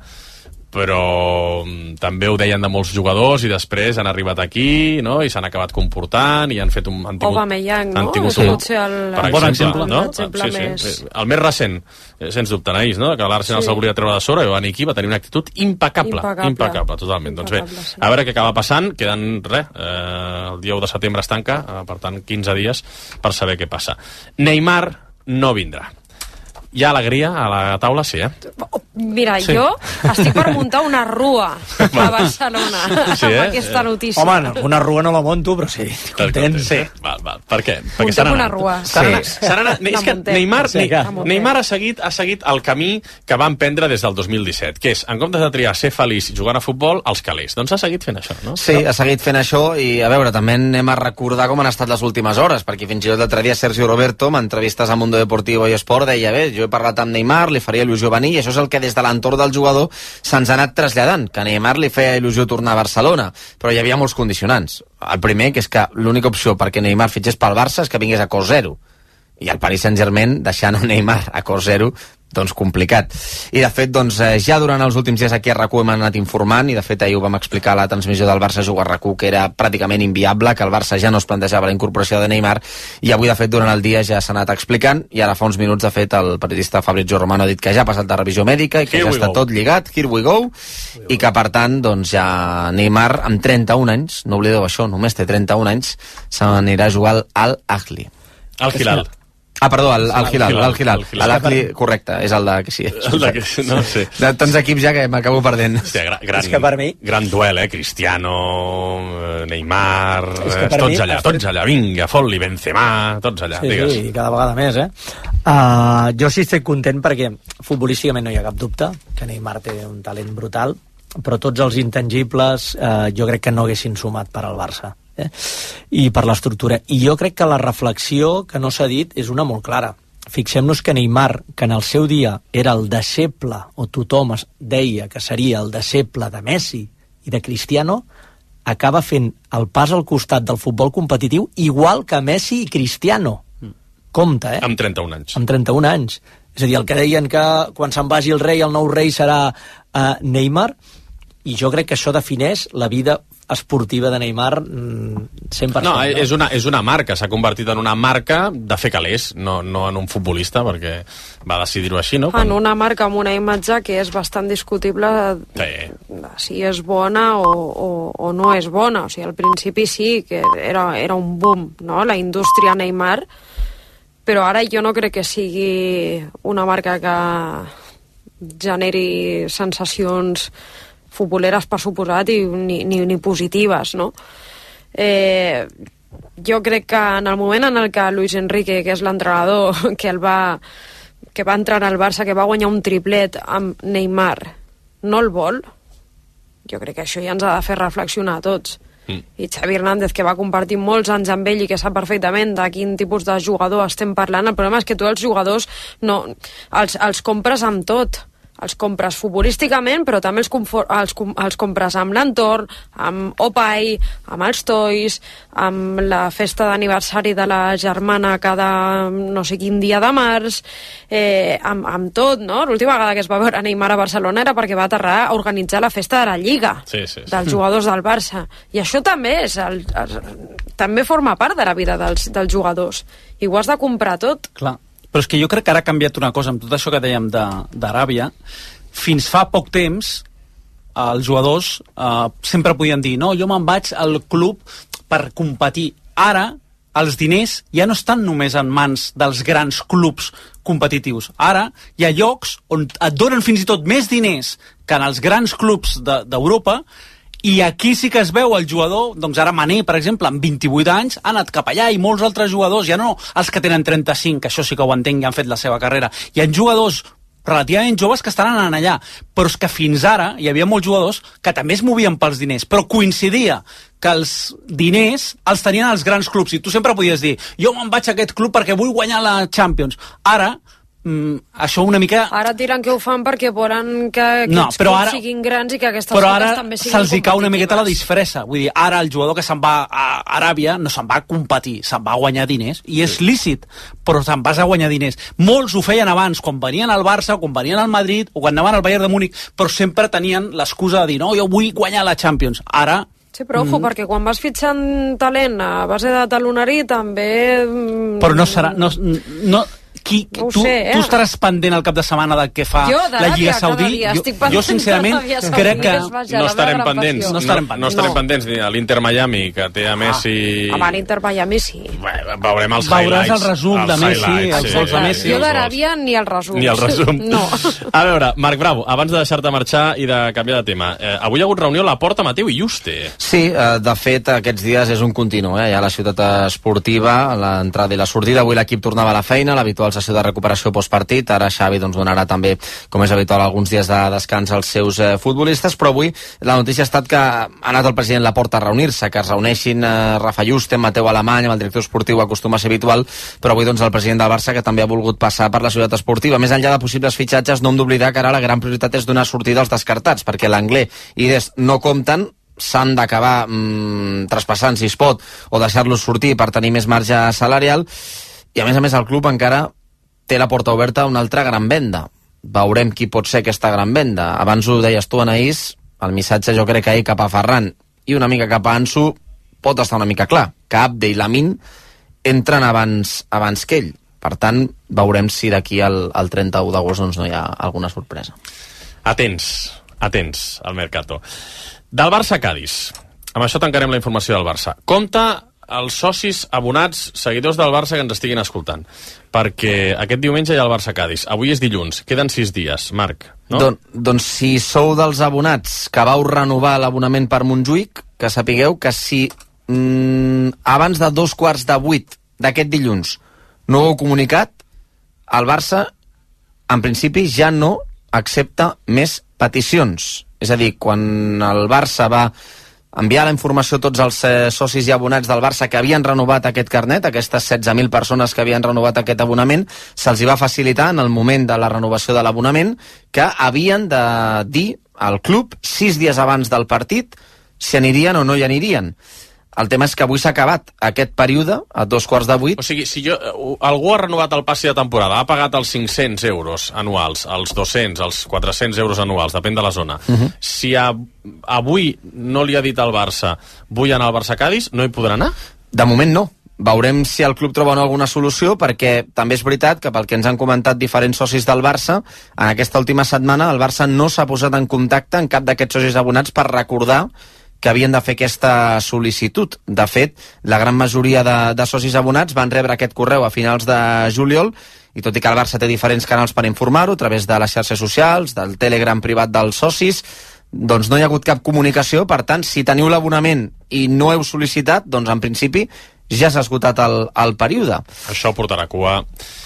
Però també ho deien de molts jugadors i després han arribat aquí, no? I s'han acabat comportant i han fet un... Aubameyang, no? Potser el bon exemple, no? L'exemple més... El més recent, sens dubte, Naís, no? Que l'Arsenal se'l volia treure de sobre i Van Dijk va tenir una actitud impecable, totalment. Doncs bé, a veure què acaba passant, queden el dia 1 de setembre es tanca, per tant 15 dies per saber què passa. Neymar no vindrà. Hi ha alegria a la taula, sí, Mira, jo estic per muntar una rua a Barcelona amb aquesta notícia. Home, una rua no la monto, però sí, content. Sí. Val. Per què? Perquè Muntem una rua. És que Neymar ha seguit el camí que va emprendre des del 2017, que és, en comptes de triar ser feliç jugant a futbol, els calés. Doncs ha seguit fent això, no? Sí, ha seguit fent això i, a veure, també anem a recordar com han estat les últimes hores, perquè fins i tot l'altre dia Sergio Roberto, en entrevistes a Mundo Deportivo i Esport, deia, bé, jo he parlat amb Neymar, li faria il·lusió venir, i això és el que des de l'entorn del jugador se'ns ha anat traslladant, que a Neymar li feia il·lusió tornar a Barcelona, però hi havia molts condicionants. El primer, que és que l'única opció perquè Neymar fitxés pel Barça és que vingués a cost zero, i el Paris Saint-Germain deixant a Neymar a cost zero, doncs complicat. I de fet, doncs, ja durant els últims dies aquí a RAC1 hem anat informant, i de fet ahir ho vam explicar a la transmissió del Barça Juga a RAC1, que era pràcticament inviable, que el Barça ja no es plantejava la incorporació de Neymar, i avui de fet durant el dia ja s'ha anat explicant, i ara fa uns minuts de fet el periodista Fabrizio Romano ha dit que ja ha passat la revisió mèdica i que ja està tot lligat, here we go, i que per tant doncs ja Neymar amb 31 anys, no oblideu això, només té 31 anys, se n'anirà a jugar al Ahly. Al Hilal. Perdó, al Hilal. L'Ahly, correcte, és el de... Sí, no sé. De tants equips ja que m'acabo perdent. Hòstia, és que per mi... Gran duel, Cristiano, Neymar, tots allà, vinga, Folli, Benzema, tots allà, digues. Sí, cada vegada més, jo sí estic content perquè futbolísticament no hi ha cap dubte que Neymar té un talent brutal, però tots els intangibles jo crec que no haguessin sumat per al Barça. I per l'estructura. I jo crec que la reflexió que no s'ha dit és una molt clara. Fixem-nos que Neymar, que en el seu dia era el deixeble, o tothom deia que seria el deixeble de Messi i de Cristiano, acaba fent el pas al costat del futbol competitiu igual que Messi i Cristiano. Compte, Amb 31 anys. Amb 31 anys. És a dir, el que deien que quan se'n vagi el rei, el nou rei serà Neymar, i jo crec que això defineix la vida esportiva de Neymar 100%. No, és una marca, s'ha convertit en una marca de fer calés, no en un futbolista, perquè va decidir-ho així, no? En una marca amb una imatge que és bastant discutible si és bona o no és bona. O sigui, al principi sí, que era un boom, no?, la indústria Neymar, però ara jo no crec que sigui una marca que generi sensacions futboleres, per suposat, ni positives, no? Jo crec que en el moment en el que Luis Enrique, que és l'entrenador que va entrar al Barça, que va guanyar un triplet amb Neymar, no el vol, jo crec que això ja ens ha de fer reflexionar a tots. I Xavi Hernández, que va compartir molts anys amb ell i que sap perfectament de quin tipus de jugador estem parlant, el problema és que tu els jugadors els compres amb tot. Els compres futbolísticament, però també els compres amb l'entorn, amb Opai, amb els toys, amb la festa d'aniversari de la germana cada no sé quin dia de març, amb tot, no? L'última vegada que es va veure Neymar a Barcelona era perquè va aterrar a organitzar la festa de la Lliga dels jugadors del Barça. I això també també forma part de la vida dels jugadors. I ho has de comprar tot. Clar. Però és que jo crec que ara ha canviat una cosa amb tot això que dèiem d'Aràbia. Fins fa poc temps els jugadors sempre podien dir no, jo me'n vaig al club per competir. Ara els diners ja no estan només en mans dels grans clubs competitius. Ara hi ha llocs on et donen fins i tot més diners que en els grans clubs d'Europa. I aquí sí que es veu el jugador, doncs ara Mané, per exemple, amb 28 anys, ha anat cap allà, i molts altres jugadors, ja no els que tenen 35, que això sí que ho entenc, ja han fet la seva carrera. Hi ha jugadors relativament joves que estan anant allà, però és que fins ara hi havia molts jugadors que també es movien pels diners, però coincidia que els diners els tenien els grans clubs, i tu sempre podies dir, jo me'n vaig a aquest club perquè vull guanyar la Champions. Ara, això una mica... Ara et diran que ho fan perquè volen que aquests clubs siguin grans i que aquestes lligues també siguin competitives. Però ara se'ls cau una miqueta la disfressa. Vull dir, ara el jugador que se'n va a Aràbia no se'n va a competir, se'n va a guanyar diners, i és lícit, però te'n vas a guanyar diners. Molts ho feien abans, quan venien al Barça, quan venien al Madrid, o quan anaven al Bayern de Múnich, però sempre tenien l'excusa de dir, no, jo vull guanyar la Champions. Ara... Sí, però ojo, perquè quan vas fitxant talent a base de talonari també... Però no serà... Tu estaràs pendent el cap de setmana del que fa la Lliga Saudí? Jo sincerament crec que no estarem pendents. No estarem pendents ni a l'Inter Miami, que té a Messi... Home, l'Inter Miami sí. Veurem els highlights. Veuràs el resum de Messi, els gols de Messi. Jo d'Aràbia ni el resum. Ni el resum. No. A veure, Marc Bravo, abans de deixar-te marxar i de canviar de tema, avui ha hagut reunió a la Porta Mateu i Juste. Sí, de fet, aquests dies és un continu, Hi ha la ciutat esportiva, l'entrada i la sortida. Avui l'equip tornava a la feina, l'habitual sessió de recuperació postpartit. Ara Xavi donarà també, com és habitual, alguns dies de descans als seus futbolistes, però avui la notícia ha estat que ha anat el president Laporta a reunir-se, que es reuneixin Rafa Juste, Mateu Alemany, amb el director esportiu acostuma a ser habitual, però avui el president del Barça, que també ha volgut passar per la ciutat esportiva. Més enllà de possibles fitxatges, no hem d'oblidar que ara la gran prioritat és donar sortida als descartats, perquè l'Anglès i Dest no compten, s'han d'acabar traspassant, si es pot, o deixar-los sortir per tenir més marge salarial, i a més el club encara té la porta oberta a una altra gran venda. Veurem qui pot ser aquesta gran venda. Abans ho deies tu, Anaïs, el missatge jo crec que ahir cap a Ferran i una mica cap a Ansu pot estar una mica clar, que Abde i Lamine entren abans que ell. Per tant, veurem si d'aquí al 31 d'agost no hi ha alguna sorpresa. Atents al Mercato. Del Barça a Cádiz. Amb això tancarem la informació del Barça. Compte els socis abonats, seguidors del Barça que ens estiguin escoltant, perquè aquest diumenge hi ha el Barça-Cádiz. Avui és dilluns, queden 6 dies, Marc, no? Doncs si sou dels abonats que vau renovar l'abonament per Montjuïc, que sapigueu que si abans de 7:45 d'aquest dilluns no ho heu comunicat, el Barça en principi ja no accepta més peticions. És a dir, quan el Barça va enviar la informació a tots els socis i abonats del Barça que havien renovat aquest carnet, aquestes 16.000 persones que havien renovat aquest abonament, se'ls va facilitar en el moment de la renovació de l'abonament que havien de dir al club 6 dies abans del partit si anirien o no hi anirien. El tema és que avui s'ha acabat aquest període a 7:45. O sigui, si algú ha renovat el passi de temporada, ha pagat els 500 euros anuals, els 200, els 400 euros anuals, depèn de la zona. Si avui no li ha dit al Barça vull anar al Barça-Cadis, no hi podrà anar? De moment no. Veurem si el club troba alguna solució, perquè també és veritat que pel que ens han comentat diferents socis del Barça, en aquesta última setmana el Barça no s'ha posat en contacte amb cap d'aquests socis abonats per recordar que havien de fer aquesta sol·licitud. De fet, la gran majoria de socis abonats van rebre aquest correu a finals de juliol, i tot i que el Barça té diferents canals per informar-ho, a través de les xarxes socials, del Telegram privat dels socis, doncs no hi ha hagut cap comunicació. Per tant, si teniu l'abonament i no heu sol·licitat, doncs en principi ja s'ha esgotat el període. Això portarà cua,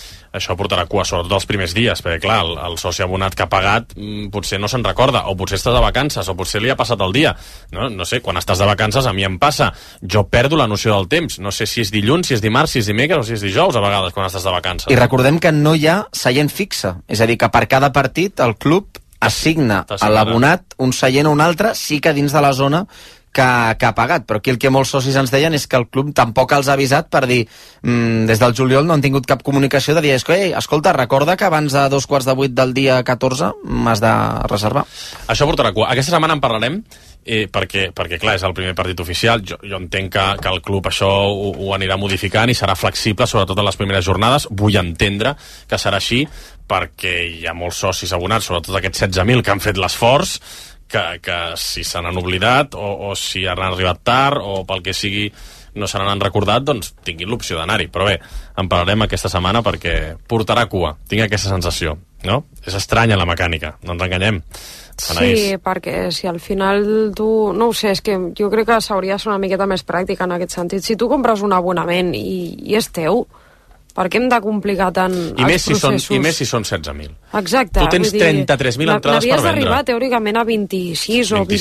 sobretot els primers dies, perquè clar, el soci abonat que ha pagat potser no se'n recorda, o potser està de vacances, o potser li ha passat el dia. No sé, quan estàs de vacances a mi em passa. Jo perdo la noció del temps. No sé si és dilluns, si és dimarts, si és dimecres o si és dijous, a vegades, quan estàs de vacances. I recordem que no hi ha seient fixe. És a dir, que per cada partit el club assigna a l'abonat un seient o un altre, sí que dins de la zona que ha pagat, però aquí el que molts socis ens deien és que el club tampoc els ha avisat per dir, des del juliol no han tingut cap comunicació de dir, escolta, recorda que abans de 7:45 del dia 14 m'has de reservar. Això portarà cua. Aquesta setmana en parlarem, perquè clar, és el primer partit oficial. Jo entenc que el club això ho anirà modificant i serà flexible, sobretot en les primeres jornades. Vull entendre que serà així, perquè hi ha molts socis abonats, sobretot aquests 16.000 que han fet l'esforç, que si se n'han oblidat o si han arribat tard o pel que sigui no se n'han recordat, doncs tinguin l'opció d'anar-hi. Però bé, en parlarem aquesta setmana perquè portarà cua, tinc aquesta sensació, no? És estranya la mecànica, no ens enganyem. Sí, perquè si al final tu... No ho sé, és que jo crec que s'hauria de ser una miqueta més pràctica en aquest sentit. Si tu compres un abonament i és teu, per què hem de complicar tant els processos? I més si són 16.000. Exacte. Tu tens 33.000 entrades per vendre. N'havies d'arribar teòricament a 26 o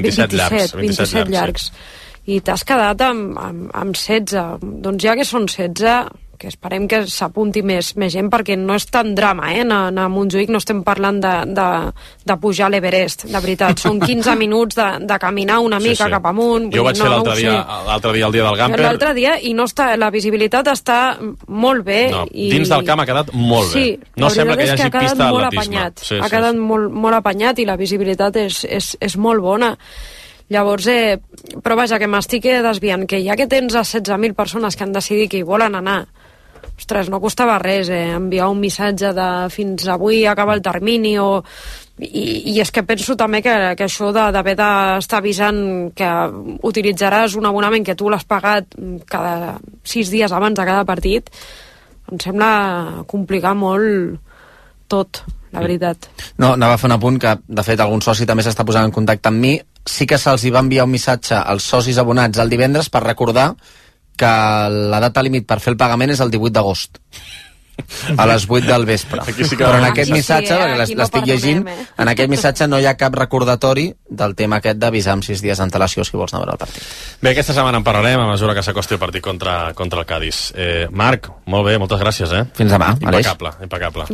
27 llargs. I t'has quedat amb 16. Doncs ja que són 16, que esperem que s'apunti més gent, perquè no és tan drama, anar a Montjuïc, no estem parlant de pujar a l'Everest, de veritat. Són 15 minuts de caminar una mica cap amunt. Jo ho vaig fer l'altre dia, el dia del Gamper. L'altre dia, i no està, la visibilitat està molt bé. No, dins del camp ha quedat molt bé. No sembla que hi hagi pista d'atletisme. Ha quedat molt apanyat i la visibilitat és molt bona. Llavors, però vaja, que m'estic desviant, que ja que tens a 16.000 persones que han decidit que hi volen anar, ostres, no costava res enviar un missatge de fins avui acaba el termini i és que penso també que això d'haver d'estar avisant que utilitzaràs un abonament que tu l'has pagat cada 6 dies abans de cada partit, em sembla complicar molt tot, la veritat. No, anava a fer un apunt que, de fet, algun soci també s'està posant en contacte amb mi. Sí que se'ls va enviar un missatge als socis abonats el divendres per recordar que la data límit per fer el pagament és el 18 d'agost a les 8 del vespre. Sí però en aquest missatge, perquè l'estic llegint, en aquest missatge no hi ha cap recordatori del tema aquest d'avisar amb 6 dies d'antelació si vols anar a veure el partit. Bé, aquesta setmana en parlarem a mesura que s'acosti el partit contra el Cádiz. Marc, molt bé, moltes gràcies, Fins demà, Aleix. Impecable.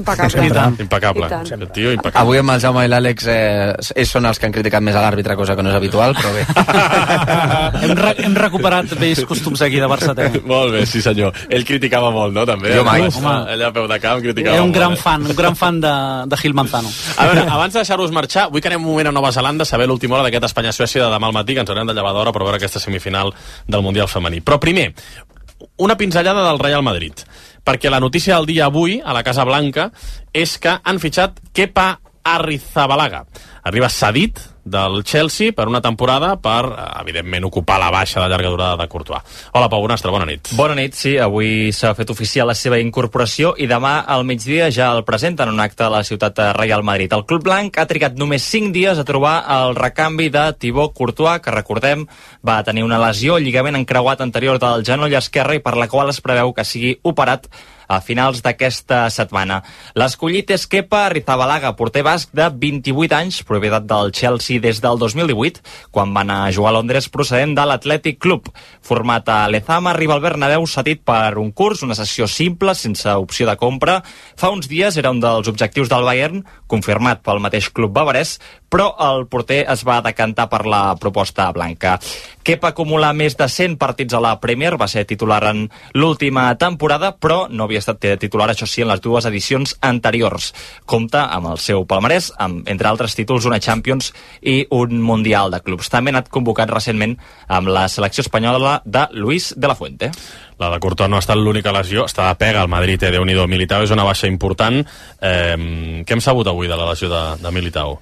Avui amb el Jaume i l'Àlex ells són els que han criticat més a l'àrbitre, cosa que no és habitual, però bé. Hem recuperat vells costums aquí de Barça TV. Molt bé, sí senyor. Ell criticava molt, no? També. Jo mai. Allà a peu de camp criticava Era un molt. gran fan de Gil Manzano. A veure, abans de deixar-vos marxar, vull que anem un moment a Nova Zelanda a saber l'última hora d'aquest Espanya-Suècia de demà al matí, que ens haurem de llevar d'hora per veure aquesta semifinal del Mundial femení. Però primer, una pinzellada del Real Madrid, perquè la notícia del dia avui a la Casa Blanca és que han fitxat Kepa Arrizabalaga. Arriba cedit del Chelsea per una temporada per, evidentment, ocupar la baixa de llarga durada de Courtois. Hola, Pau Bonastre, bona nit. Bona nit, sí, avui s'ha fet oficial la seva incorporació i demà al migdia ja el presenten en un acte a la ciutat de Real Madrid. El club blanc ha trigat només 5 dies a trobar el recanvi de Thibaut Courtois, que recordem va tenir una lesió al lligament encreuat anterior del genoll esquerre i per la qual es preveu que sigui operat a finals d'aquesta setmana. L'escollit és Kepa Arrizabalaga, porter basc de 28 anys, propietat del Chelsea i des del 2018, quan van a jugar a Londres procedent de l'Athletic Club. Format a Lezama, arriba al Bernabéu cedit per un curs, una sessió simple, sense opció de compra. Fa uns dies era un dels objectius del Bayern, confirmat pel mateix club bavarès, però el porter es va decantar per la proposta blanca. Kepa acumula més de 100 partits a la Premier, va ser titular en l'última temporada, però no havia estat titular, això sí, en les dues edicions anteriors. Compta amb el seu palmarès, amb, entre altres títols, una Champions i un Mundial de Clubs. També ha anat convocat recentment amb la selecció espanyola de Luis de la Fuente. La de Courtois no ha estat l'única lesió, està de pega al Madrid, Déu-n'hi-do. Militao és una baixa important. Què hem sabut avui de la lesió de Militao?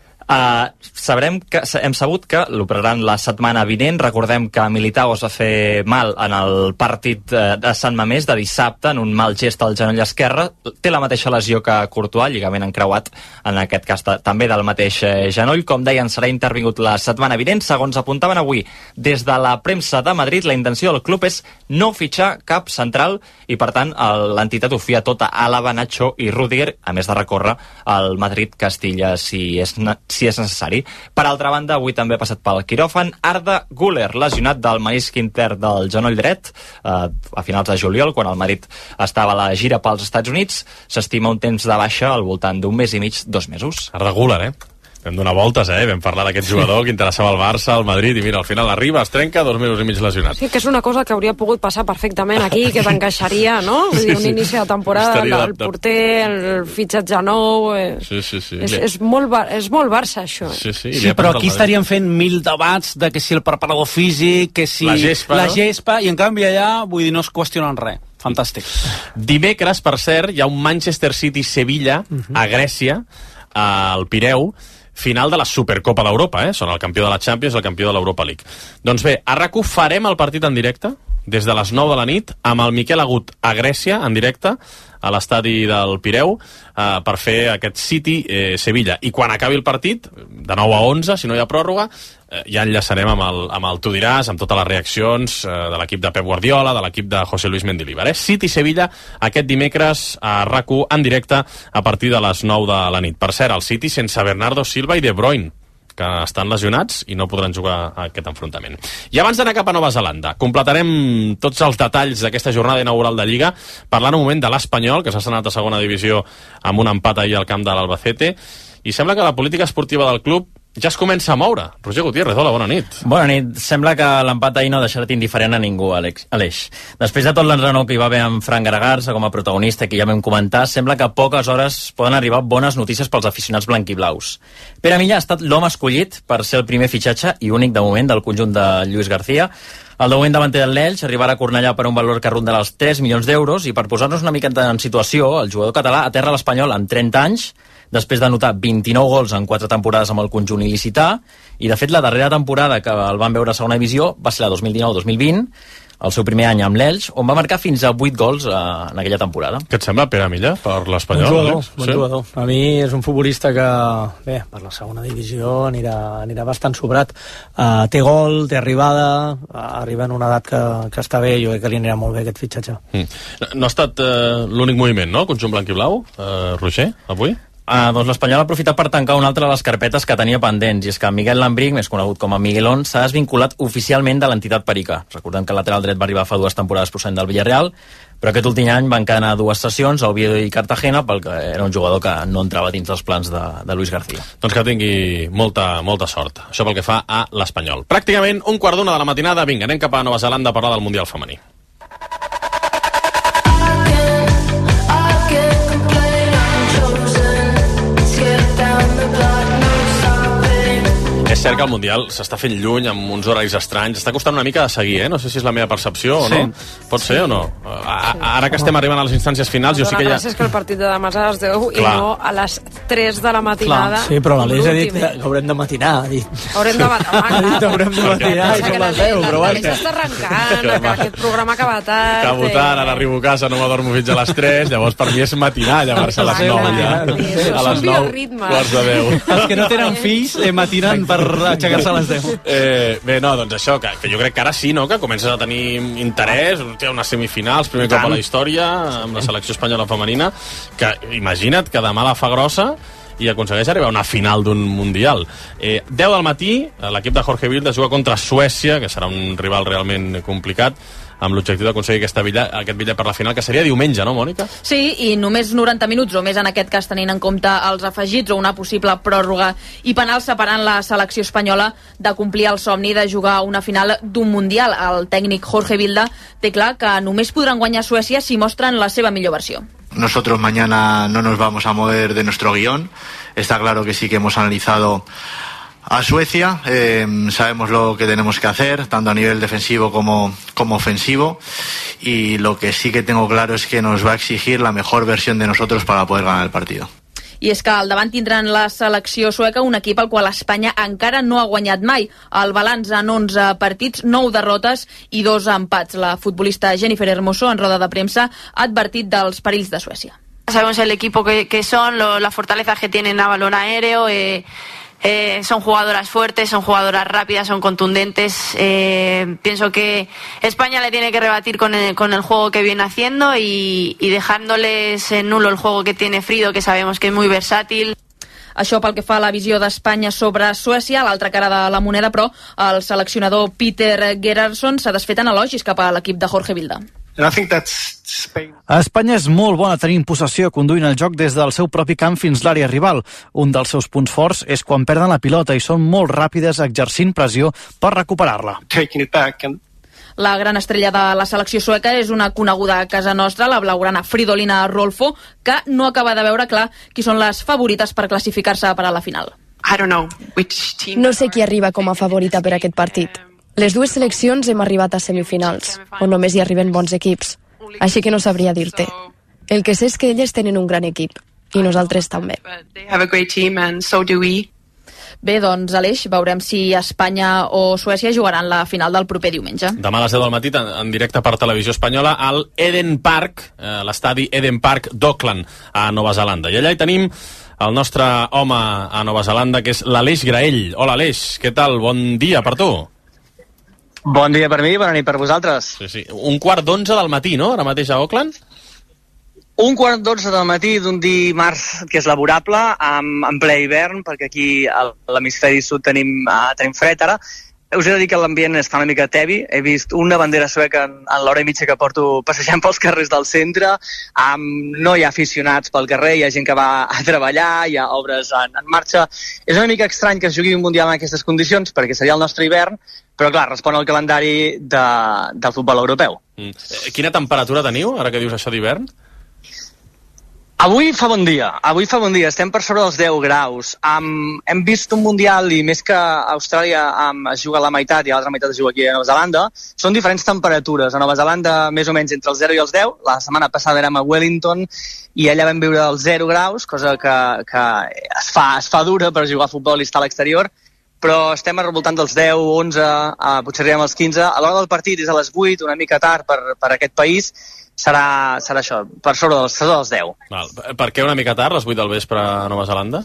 Hem sabut que l'operaran la setmana vinent. Recordem que Militao es va fer mal en el partit de Sant Mamés de dissabte, en un mal gest al genoll esquerre. Té la mateixa lesió que Courtois, lligament encreuat, en aquest cas també del mateix genoll. Com deien, serà intervingut la setmana vinent. Segons apuntaven avui des de la premsa de Madrid, la intenció del club és no fitxar cap central i, per tant, l'entitat ho fia tota a Álava, Nacho i Rüdiger, a més de recórrer al Madrid-Castilla si és necessari. Per altra banda, avui també ha passat pel quiròfan Arda Güler, lesionat del menisc intern del genoll dret a finals de juliol, quan el Madrid estava a la gira pels Estats Units. S'estima un temps de baixa al voltant d'un mes i mig, 2 mesos. Arda Güler, Vam donar voltes, Vam parlar d'aquest jugador que interessava al Barça, al Madrid, i mira, al final arriba, es trenca, 2 mesos i mig lesionat. Sí, que és una cosa que hauria pogut passar perfectament aquí, que t'encaixaria, no? Vull dir, un inici de temporada, el porter, el fitxatge nou... Sí. És molt Barça, això. Sí, però aquí estaríem fent 1000 debats de que si el preparador físic, que si la gespa, i en canvi allà, vull dir, no es qüestionen res. Fantàstic. Dimecres, per cert, hi ha un Manchester City-Sevilla a Grècia, al Pireu, final de la Supercopa d'Europa, Són el campió de la Champions i el campió de l'Europa League. Doncs bé, a RAC1 farem el partit en directe, des de les 9 de la nit, amb el Miquel Agut a Grècia, en directe, a l'estadi del Pireu, per fer aquest City-Sevilla. I quan acabi el partit, de 9 a 11, si no hi ha pròrroga, ja enllaçarem amb el Tu diràs, amb totes les reaccions de l'equip de Pep Guardiola, de l'equip de José Luis Mendilibar. City-Sevilla aquest dimecres a RAC1 en directe a partir de les 9 de la nit. Per cert, el City sense Bernardo Silva i De Bruyne, que estan lesionats i no podran jugar a aquest enfrontament. I abans d'anar cap a Nova Zelanda, completarem tots els detalls d'aquesta jornada inaugural de Lliga, parlant un moment de l'Espanyol, que s'ha estrenat a segona divisió amb un empat ahir al camp de l'Albacete, i sembla que la política esportiva del club ja es comença a moure. Roger Gutiérrez, hola, bona nit. Bona nit. Sembla que l'empat ahir no ha deixat indiferent a ningú, Aleix. Després de tot l'enrenou que hi va haver amb Fran Garagarza com a protagonista, que ja vam comentar, sembla que a poques hores poden arribar bones notícies pels aficionats blanquiblaus. Pere Milla ha estat l'home escollit per ser el primer fitxatge i únic de moment del conjunt de Lluís García. El de moment davanter del Elx arribarà a Cornellà per un valor que rondarà els 3 milions d'euros i per posar-nos una mica en situació, el jugador català aterra a l'Espanyol amb 30 anys, després d'anotar 29 gols en 4 temporades amb el conjunt il·licità, i de fet la darrera temporada que el van veure a segona divisió va ser la 2019-2020, el seu primer any amb l'Elx, on va marcar fins a 8 gols en aquella temporada. Què et sembla, Pere Milla, per l'Espanyol? Bon jugador. A mi és un futbolista que, bé, per la segona divisió anirà bastant sobrat. Té gol, té arribada, arriba en una edat que està bé, jo crec que li anirà molt bé aquest fitxatge. No ha estat l'únic moviment, no?, el conjunt blanquiblau, Roger, avui? Doncs l'Espanyol ha aprofitat per tancar una altra de les carpetes que tenia pendents, i és que Miguel Lambric, més conegut com a Miguelón, s'ha desvinculat oficialment de l'entitat Perica. Recordem que el lateral dret va arribar fa 2 temporades procedent del Villarreal, però aquest últim any van quedar 2 sessions a Oviedo i Cartagena, perquè era un jugador que no entrava dins dels plans de Luis García. Doncs que tingui molta sort. Això pel que fa a l'Espanyol. Pràcticament 1:15 de la matinada. Vinga, anem cap a Nova Zelanda a parlar del Mundial femení. És cert que el Mundial s'està fent lluny, amb uns horaris estranys. Està costant una mica de seguir, No sé si és la meva percepció o no. Pot ser o no? Ara que estem arribant a les instàncies finals, jo sí que ja... Gràcies que el partit de demà és a les 10 i no a les 3 de la matinada. Sí, però l'Aleix ha dit que haurem de matinar. Haurem de matinar. Haurem de matinar i som les 10, però vaja. L'Aleix està arrencant, que aquest programa acaba tard. Acabo tard, ara arribo a casa, no m'adormo fins a les 3, llavors per mi és matinar, llavors a les 9 ja. A les 9, quarts de 10. Els que no tenen fills matinen per aixecar-se a les 10. Bé, no, doncs això, que jo crec que ara sí, no?, que comences a tenir interès, té unes semifinals, primer cop a la història, amb la selecció espanyola femenina, que imagina't que demà la fa grossa i aconsegueix arribar a una final d'un Mundial. 10 del matí, l'equip de Jorge Vilda juga contra Suècia, que serà un rival realment complicat, amb l'objectiu d'aconseguir aquest bitllet per la final, que seria diumenge, no, Mònica? Sí, i només 90 minuts, o més en aquest cas tenint en compte els afegits o una possible pròrroga i penal separant la selecció espanyola de complir el somni de jugar una final d'un Mundial. El tècnic Jorge Vilda té clar que només podran guanyar Suècia si mostren la seva millor versió. Nosotros mañana no nos vamos a mover de nuestro guión. Está claro que sí que hemos analizado a Suecia, sabemos lo que tenemos que hacer, tanto a nivel defensivo como ofensivo, y lo que sí que tengo claro es que nos va a exigir la mejor versión de nosotros para poder ganar el partido. I és que al davant tindran la selecció sueca, un equip al qual Espanya encara no ha guanyat mai. El balanç en 11 partits, 9 derrotes i 2 empats. La futbolista Jennifer Hermoso, en roda de premsa, ha advertit dels perills de Suècia. Sabemos el equipo que son, las fortalezas que tienen a balón aéreo, son jugadoras fuertes, son jugadoras rápidas, son contundentes. Pienso que España le tiene que rebatir con el juego que viene haciendo y dejándoles en nulo el juego que tiene Frido, que sabemos que es muy versátil. Això pel que fa a la visió d'Espanya sobre Suècia. A l'altra cara de la moneda, però, el seleccionador Peter Gerhardsson s'ha desfet en elogis cap a l'equip de Jorge Vilda. Espanya és molt bona tenint possessió, conduint el joc des del seu propi camp fins l'àrea rival. Un dels seus punts forts és quan perden la pilota i són molt ràpides exercint pressió per recuperar-la. La gran estrella de la selecció sueca és una coneguda a casa nostra, la blaugrana Fridolina Rolfo, que no acaba de veure clar qui són les favorites per classificar-se per a la final. No sé qui arriba com a favorita per a aquest partit. Les dues seleccions hem arribat a semifinals, on només hi arriben bons equips. Així que no sabria dir-te. El que sé és que elles tenen un gran equip, i nosaltres també. Bé, doncs, Aleix, veurem si Espanya o Suècia jugaran la final del proper diumenge. Demà a les 10 del matí, en directe per Televisió Espanyola, al Eden Park, l'estadi Eden Park d'Auckland, a Nova Zelanda. I allà hi tenim el nostre home a Nova Zelanda, que és l'Aleix Graell. Hola, Aleix, què tal? Bon dia per tu. Bon dia per mi, bona nit per vosaltres. Sí. 11:45 del matí, no?, ara mateix a Auckland? 11:45 del matí d'un dimarts que és laborable, en ple hivern, perquè aquí a l'hemisferi sud tenim fred ara. Us he de dir que l'ambient està una mica tebi. He vist una bandera sueca en l'hora i mitja que porto passejant pels carrers del centre. No hi ha aficionats pel carrer, hi ha gent que va a treballar, hi ha obres en marxa. És una mica estrany que es jugui un Mundial en aquestes condicions, perquè seria el nostre hivern, però clar, respon al calendari del futbol europeu. Quina temperatura teniu, ara que dius això d'hivern? Avui fa bon dia, estem per sobre dels 10 graus. Hem vist un Mundial i més que a Austràlia es juga a la meitat i a l'altra meitat es juga aquí a Nova Zelanda. Són diferents temperatures. A Nova Zelanda més o menys entre els 0 i els 10. La setmana passada érem a Wellington i allà vam viure els 0 graus, cosa que es fa dura per jugar a futbol i estar a l'exterior, però estem al voltant dels 10, 11, potser arribem als 15. A l'hora del partit és a les 8, una mica tard per aquest país. Serà això, per sobre dels 10. Val. Per què una mica tard, les 8 del vespre a Nova Zelanda?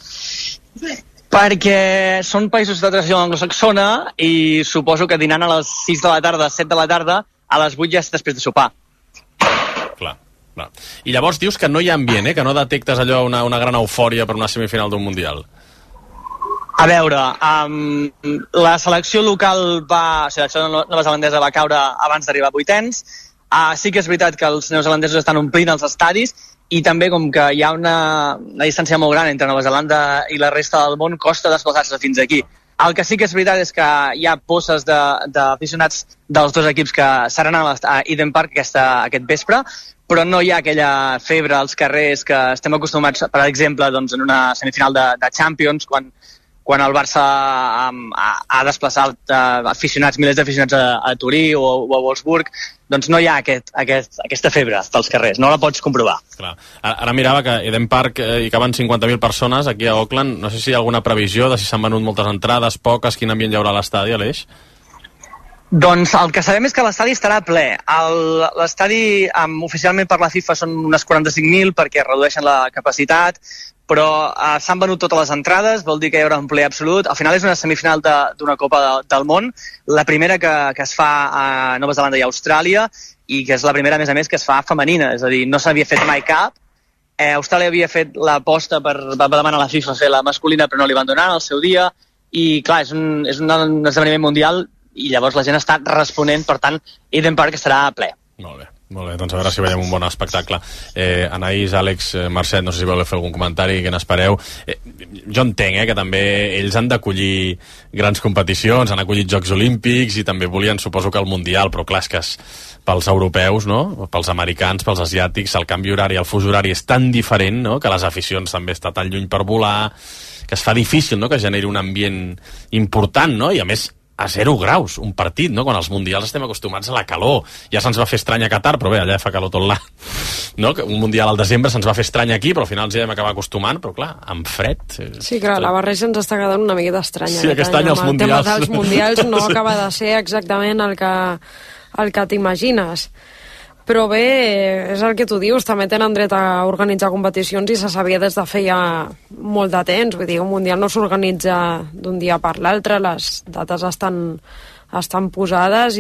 Perquè són països de tradició anglosaxona i suposo que dinant a les 6 de la tarda, 7 de la tarda, a les 8 ja és després de sopar. Clar. I llavors dius que no hi ha ambient, que no detectes allò una gran eufòria per una semifinal d'un Mundial. A veure, la selecció local la selecció neozelandesa va caure abans d'arribar a vuitens. Sí que és veritat que els neozelandesos estan omplint els estadis i també com que hi ha una distància molt gran entre Nova Zelanda i la resta del món, costa desplaçar-se fins aquí. El que sí que és veritat és que hi ha bosses d'aficionats dels dos equips que seran a Eden Park aquest vespre, però no hi ha aquella febre als carrers que estem acostumats, per exemple, en una semifinal de Champions, quan el Barça ha desplaçat milers d'aficionats a Turí o a Wolfsburg, doncs no hi ha aquesta febre dels carrers, no la pots comprovar. Clar. Ara mirava que Eden Park hi caben 50.000 persones aquí a Auckland. No sé si hi ha alguna previsió de si s'han venut moltes entrades, poques, quin ambient hi haurà a l'estadi, Aleix? Doncs el que sabem és que l'estadi estarà ple. L'estadi, oficialment per la FIFA, són unes 45.000 perquè redueixen la capacitat, però s'han venut totes les entrades, vol dir que hi haurà un ple absolut. Al final és una semifinal d'una Copa del Món, la primera que es fa a Nova Zelanda i Austràlia, i que és la primera, a més, que es fa femenina, és a dir, no s'havia fet mai cap, Austràlia havia fet l'aposta per demanar a la FIFA fer la masculina, però no li van donar al seu dia, i clar, és un esdeveniment mundial i llavors la gent està responent, per tant, Eden Park estarà ple. Molt bé, doncs a veure si veiem un bon espectacle. Anaïs, Àlex, Mercè, no sé si voleu fer algun comentari, què n'espereu? Jo entenc que també ells han d'acollir grans competicions, han acollit Jocs Olímpics i també volien, suposo que el Mundial, però clar, és que pels europeus, no? Pels americans, pels asiàtics, el canvi horari, el fus horari és tan diferent, no? Que les aficions també està tan lluny per volar, que es fa difícil, no? Que generi un ambient important, no? I a més, a 0 graus, un partit, no? Quan als mundials estem acostumats a la calor. Ja se'ns va fer estrany a Qatar, però bé, allà fa calor tot l'any. No? Un mundial al desembre se'ns va fer estrany aquí, però al final ens hi vam acabar acostumant, però clar, amb fred... Sí, clar, la barreja ens està quedant una miqueta estranya. Sí, aquest any els mundials... El tema dels mundials no acaba de ser exactament el que t'imagines. Però bé, és el que tu dius, també tenen dret a organitzar competicions i se sabia des de feia molt de temps, vull dir, un mundial no s'organitza d'un dia per l'altre, les dates estan posades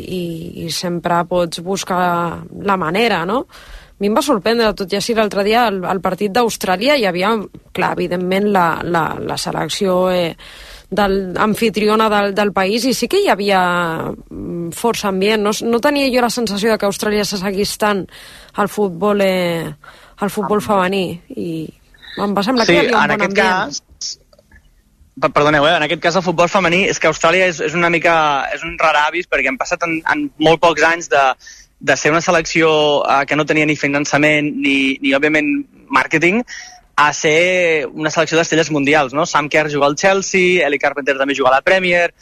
i sempre pots buscar la manera, no? A mi em va sorprendre, tot i així, l'altre dia al partit d'Austràlia hi havia, clar, evidentment la selecció anfitriona del país, i sí que hi havia força ambient. No tenia jo la sensació que Austràlia se seguís tant al futbol femení, i em va semblar que hi havia un bon ambient. Perdoneu, en aquest cas el futbol femení és que Austràlia és una mica, és un rar avis, perquè han passat en molt pocs anys de ser una selecció que no tenia ni finançament ni òbviament màrqueting, a ser una selecció d'estrelles mundials, no? Sam Kerr juga al Chelsea, Ellie Carpenter també juga a la Premier,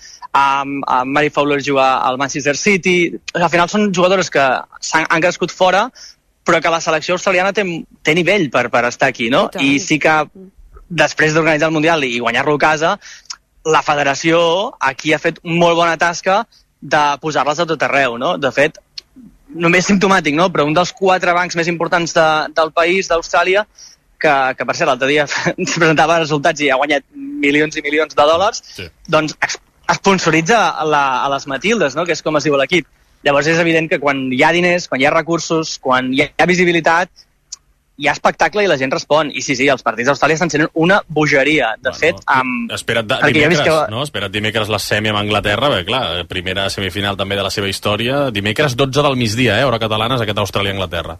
Mary Fowler juga al Manchester City. Al final són jugadores que han crescut fora, però que la selecció australiana té nivell per estar aquí, no? I sí que després d'organitzar el Mundial i guanyar-lo a casa, la federació aquí ha fet molt bona tasca de posar-les a tot arreu, no? De fet, només simptomàtic, no? Però un dels 4 bancs més importants del país, d'Austràlia, que per cert l'altre dia presentava resultats i ha guanyat milions i milions de dòlars, sí. Doncs esponsoritza a les Matildes, no? Que és com es diu l'equip. Llavors és evident que quan hi ha diners, quan hi ha recursos, quan hi ha visibilitat, hi ha espectacle i la gent respon. I sí, els partits d'Austràlia estan sent una bogeria. De fet, espera't dimecres, no? Espera't dimecres la semi amb Anglaterra, bé, clar, primera semifinal també de la seva història. Dimecres 12 del migdia, hora catalana, és aquest Austràlia-Anglaterra.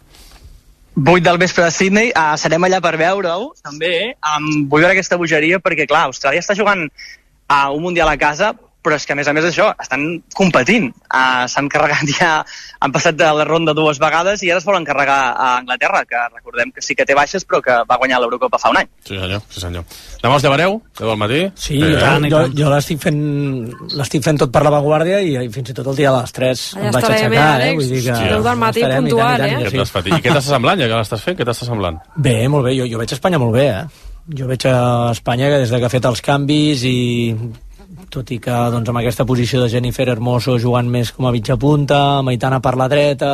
8 del vespre de Sydney, serem allà per veure-ho, també. Vull veure aquesta bogeria perquè, clar, Austràlia està jugant a un mundial a casa, però és que, a més d'això, estan competint. S'han carregat ja, han passat de la ronda 2 vegades i ara es volen carregar a Anglaterra, que recordem que sí que té baixes, però que va guanyar l'Eurocopa fa un any. Sí, senyor. Demà us llevareu? 10 del matí? Sí, jo l'estic fent tot per l'avantguàrdia i fins i tot el dia a les 3 em vaig aixecar, vull dir que... 10 del matí puntual, I què t'està semblant, ja que l'estàs fent? Què t'està semblant? Bé, molt bé, jo veig Espanya molt bé, Jo veig a Espanya que des que ha fet els canvis i tot i que doncs, amb aquesta posició de Jennifer Hermoso jugant més com a mitja punta, Maitana per la dreta,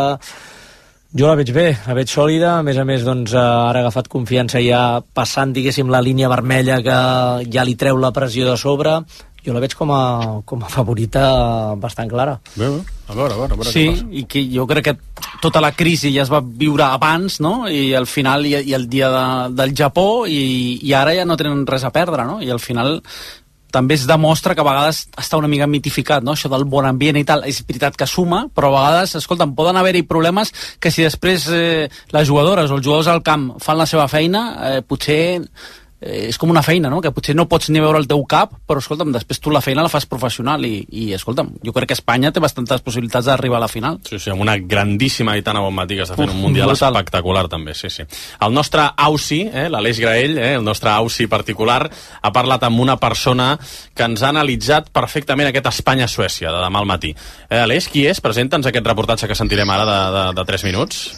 jo la veig bé, la veig sòlida, a més doncs, ara ha agafat confiança ja passant, diguéssim, la línia vermella que ja li treu la pressió de sobre. Jo la veig com a favorita bastant clara. Bé, a veure sí, i que jo crec que tota la crisi ja es va viure abans, no? I al final i el dia del Japó i ara ja no tenen res a perdre, no? I al final també es demostra que a vegades està una mica mitificat, no? Això del bon ambient i tal, és veritat que suma, però a vegades, escolta'm, poden haver-hi problemes que si després les jugadores o els jugadors al camp fan la seva feina, potser és com una feina, no? Que potser no pots ni veure el teu cap, però escolta'm, després tu la feina la fas professional i escolta'm, jo crec que Espanya té bastantes possibilitats d'arribar a la final. Sí, amb una grandíssima Aitana Bonmatí que està fent un mundial espectacular també, sí. El nostre Aussi, l'Aleix Graell, el nostre Aussi particular, ha parlat amb una persona que ens ha analitzat perfectament aquest Espanya-Suècia de demà al matí. Aleix, qui és? Presenta'ns aquest reportatge que sentirem ara de 3 minuts.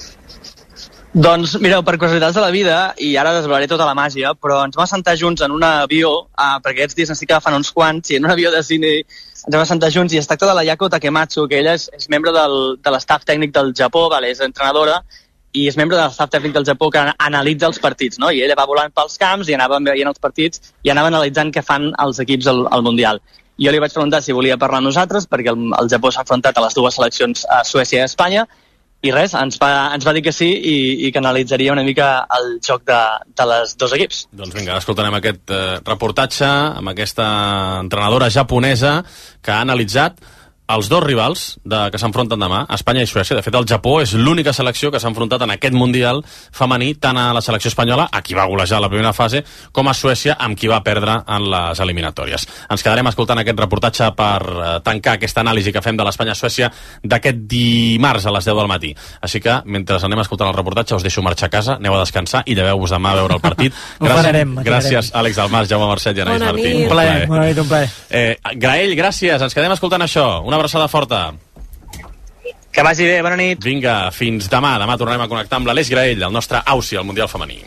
Doncs, mireu, per casualitats de la vida, i ara desvelaré tota la màgia, però ens vam sentar junts en un avió, perquè aquests dies n'estic agafant uns quants, i en un avió de cine ens vam sentar junts, i es tracta de la Yako Takematsu, que ella és membre de l'estaf tècnic del Japó, és entrenadora, i és membre de l'estaf tècnic del Japó que analitza els partits, no? I ella va volant pels camps i anava veient els partits i anava analitzant què fan els equips al Mundial. Jo li vaig preguntar si volia parlar amb nosaltres, perquè el Japó s'ha enfrontat a les dues seleccions, a Suècia i a Espanya, i res, ens va dir que sí i que analitzaria una mica el joc de les dos equips. Doncs vinga, escoltarem aquest reportatge amb aquesta entrenadora japonesa que ha analitzat els dos rivals que s'enfronten demà, Espanya i Suècia. De fet, el Japó és l'única selecció que s'ha enfrontat en aquest Mundial femení, tant a la selecció espanyola, a qui va golejar a la primera fase, com a Suècia, amb qui va perdre en les eliminatòries. Ens quedarem escoltant aquest reportatge per tancar aquesta anàlisi que fem de l'Espanya-Suècia d'aquest dimarts a les 10 del matí. Així que, mentre anem escoltant el reportatge, us deixo marxar a casa, aneu a descansar i lleveu-vos demà a veure el partit. Gràcies, Àlex Dalmas, Jaume Marcet i Anaïs Martín. Un plaer. Graell, gràcies. Ens quedem escoltant això. Una abraçada forta. Que vagi bé, bona nit. Vinga, fins demà. Demà tornarem a connectar amb l'Aleix Graell, el nostre Aussie al Mundial Femení.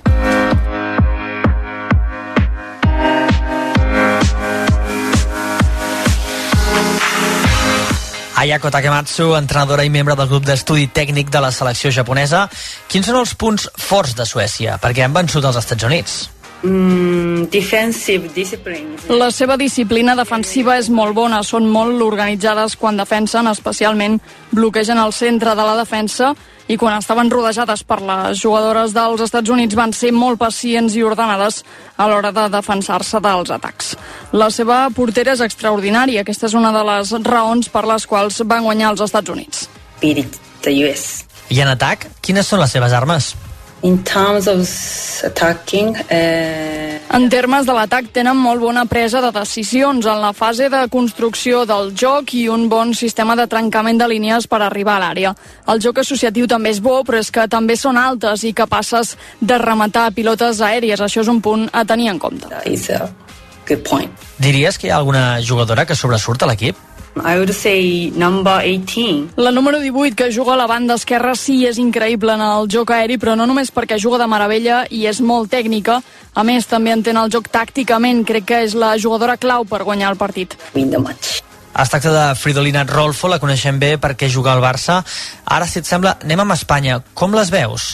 Ayako Takematsu, entrenadora i membre del grup d'estudi tècnic de la selecció japonesa. Quins són els punts forts de Suècia? Perquè han vençut els Estats Units. La seva disciplina defensiva és molt bona, són molt organitzades quan defensen, especialment bloquegen el centre de la defensa i quan estaven rodejades per les jugadores dels Estats Units van ser molt pacients i ordenades a l'hora de defensar-se dels atacs. La seva portera és extraordinària, aquesta és una de les raons per les quals van guanyar els Estats Units. I en atac, quines són les seves armes? En termes de l'atac tenen molt bona presa de decisions en la fase de construcció del joc i un bon sistema de trencament de línies per arribar a l'àrea. El joc associatiu també és bo, però és que també són altes i capaces de rematar pilotes aèries. Això és un punt a tenir en compte. Diries que hi ha alguna jugadora que sobresurt a l'equip? I would say number 18. La número 18, que juga a la banda esquerra, sí és increïble en el joc aeri, però no només perquè juga de meravella i és molt tècnica, a més també entén el joc tàcticament, crec que és la jugadora clau per guanyar el partit. Es tracta de Fridolina Rolfo, la coneixem bé perquè juga al Barça. Ara, si et sembla, anem amb Espanya. Com les veus?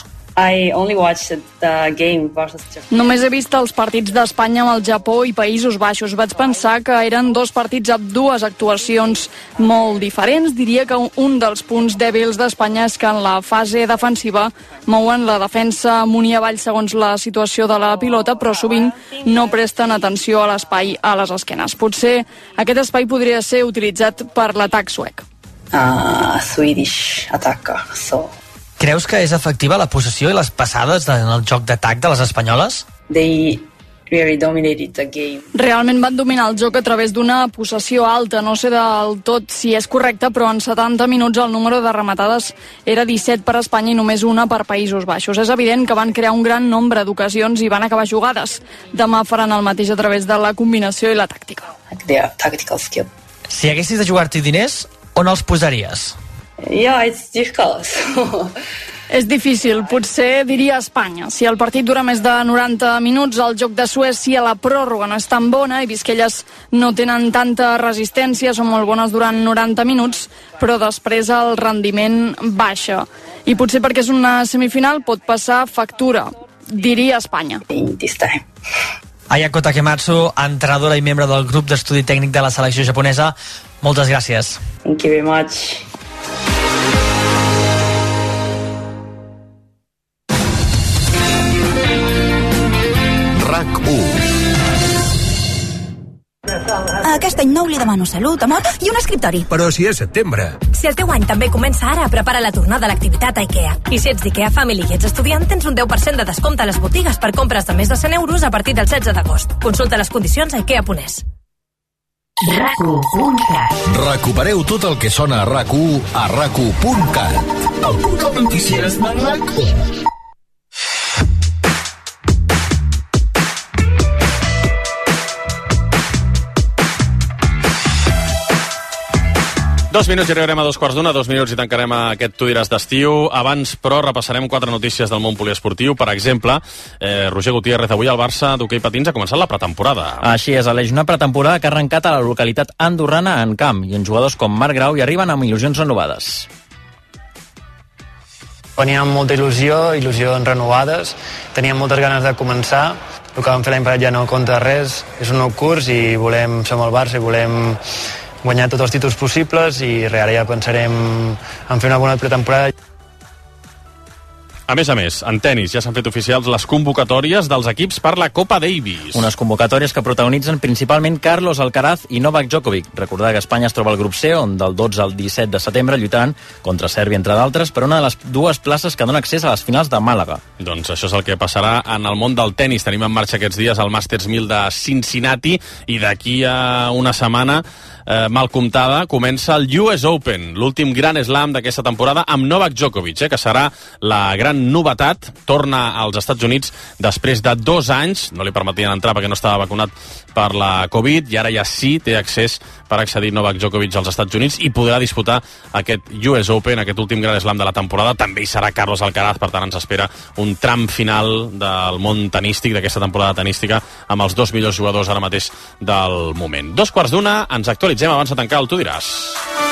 Només he vist els partits d'Espanya amb el Japó i Països Baixos. Vaig pensar que eren dos partits amb dues actuacions molt diferents. Diria que un dels punts dèbils d'Espanya és que en la fase defensiva mouen la defensa amunt i avall segons la situació de la pilota, però sovint no presten atenció a l'espai a les esquenes. Potser aquest espai podria ser utilitzat per l'atac suec. Swedish attacker, Creus que és efectiva la possessió i les passades en el joc d'atac de les espanyoles? Realment van dominar el joc a través d'una possessió alta. No sé del tot si és correcte, però en 70 minuts el número de rematades era 17 per Espanya i només una per Països Baixos. És evident que van crear un gran nombre d'ocasions i van acabar jugades. Demà faran el mateix a través de la combinació i la tàctica. Si haguessis de jugar-t'hi diners, on els posaries? És difícil, potser diria Espanya. Si el partit dura més de 90 minuts, el joc de Suècia, la pròrroga no és tan bona, he vist que elles no tenen tanta resistència, són molt bones durant 90 minuts, però després el rendiment baixa. I potser perquè és una semifinal pot passar factura. Diria Espanya. Ayako Takematsu, entrenadora i membre del grup d'estudi tècnic de la selecció japonesa, moltes gràcies. Thank you very much. Aquest any nou li demano salut, amor i un escriptori. Però si és setembre. Si el teu any també comença ara, prepara la tornada a l'activitat a IKEA. I si ets d'IKEA Family i ets estudiant, tens un 10% de descompte a les botigues per compres de més de 100 euros a partir del 16 d'agost. Consulta les condicions a IKEA.es. RAC1.cat. Recupereu tot el que sona a RAC1 a RAC1.cat. El portal de notícies de RAC1. Dos minuts i arribarem a 2:15, 2 minuts i tancarem aquest Tu diràs d'estiu. Abans, però, repassarem 4 notícies del món poliesportiu. Per exemple, Roger Gutiérrez, avui al Barça d'hoquei patins ha començat la pretemporada. Així és, Aleix, una pretemporada que ha arrencat a la localitat andorrana en camp, i en jugadors com Marc Grau hi arriben amb il·lusions renovades. Veníem amb molta il·lusions renovades, teníem moltes ganes de començar. El que vam fer l'any passat ja no compta res, és un nou curs i som el Barça i volem guanyar tots els títols possibles i ara ja pensarem en fer una bona pretemporada. A més, en tennis ja s'han fet oficials les convocatòries dels equips per la Copa Davis. Unes convocatòries que protagonitzen principalment Carlos Alcaraz i Novak Djokovic. Recordar que Espanya es troba al grup C, on del 12 al 17 de setembre lluitaran contra Sèrbia, entre d'altres, per una de les dues places que dona accés a les finals de Màlaga. Doncs això és el que passarà en el món del tennis. Tenim en marxa aquests dies el Masters 1000 de Cincinnati i d'aquí a una setmana mal comptada, comença el US Open, l'últim gran slam d'aquesta temporada amb Novak Djokovic, que serà la gran novetat. Torna als Estats Units després de 2 anys, no li permetien entrar perquè no estava vacunat per la Covid, i ara ja sí té accés per accedir Novak Djokovic als Estats Units i podrà disputar aquest US Open, aquest últim gran slam de la temporada. També hi serà Carlos Alcaraz, per tant ens espera un tram final del món tenístic, d'aquesta temporada tenística, amb els 2 millors jugadors ara mateix del moment. 2:15, ens actualitzem abans de tancar el Tu diràs.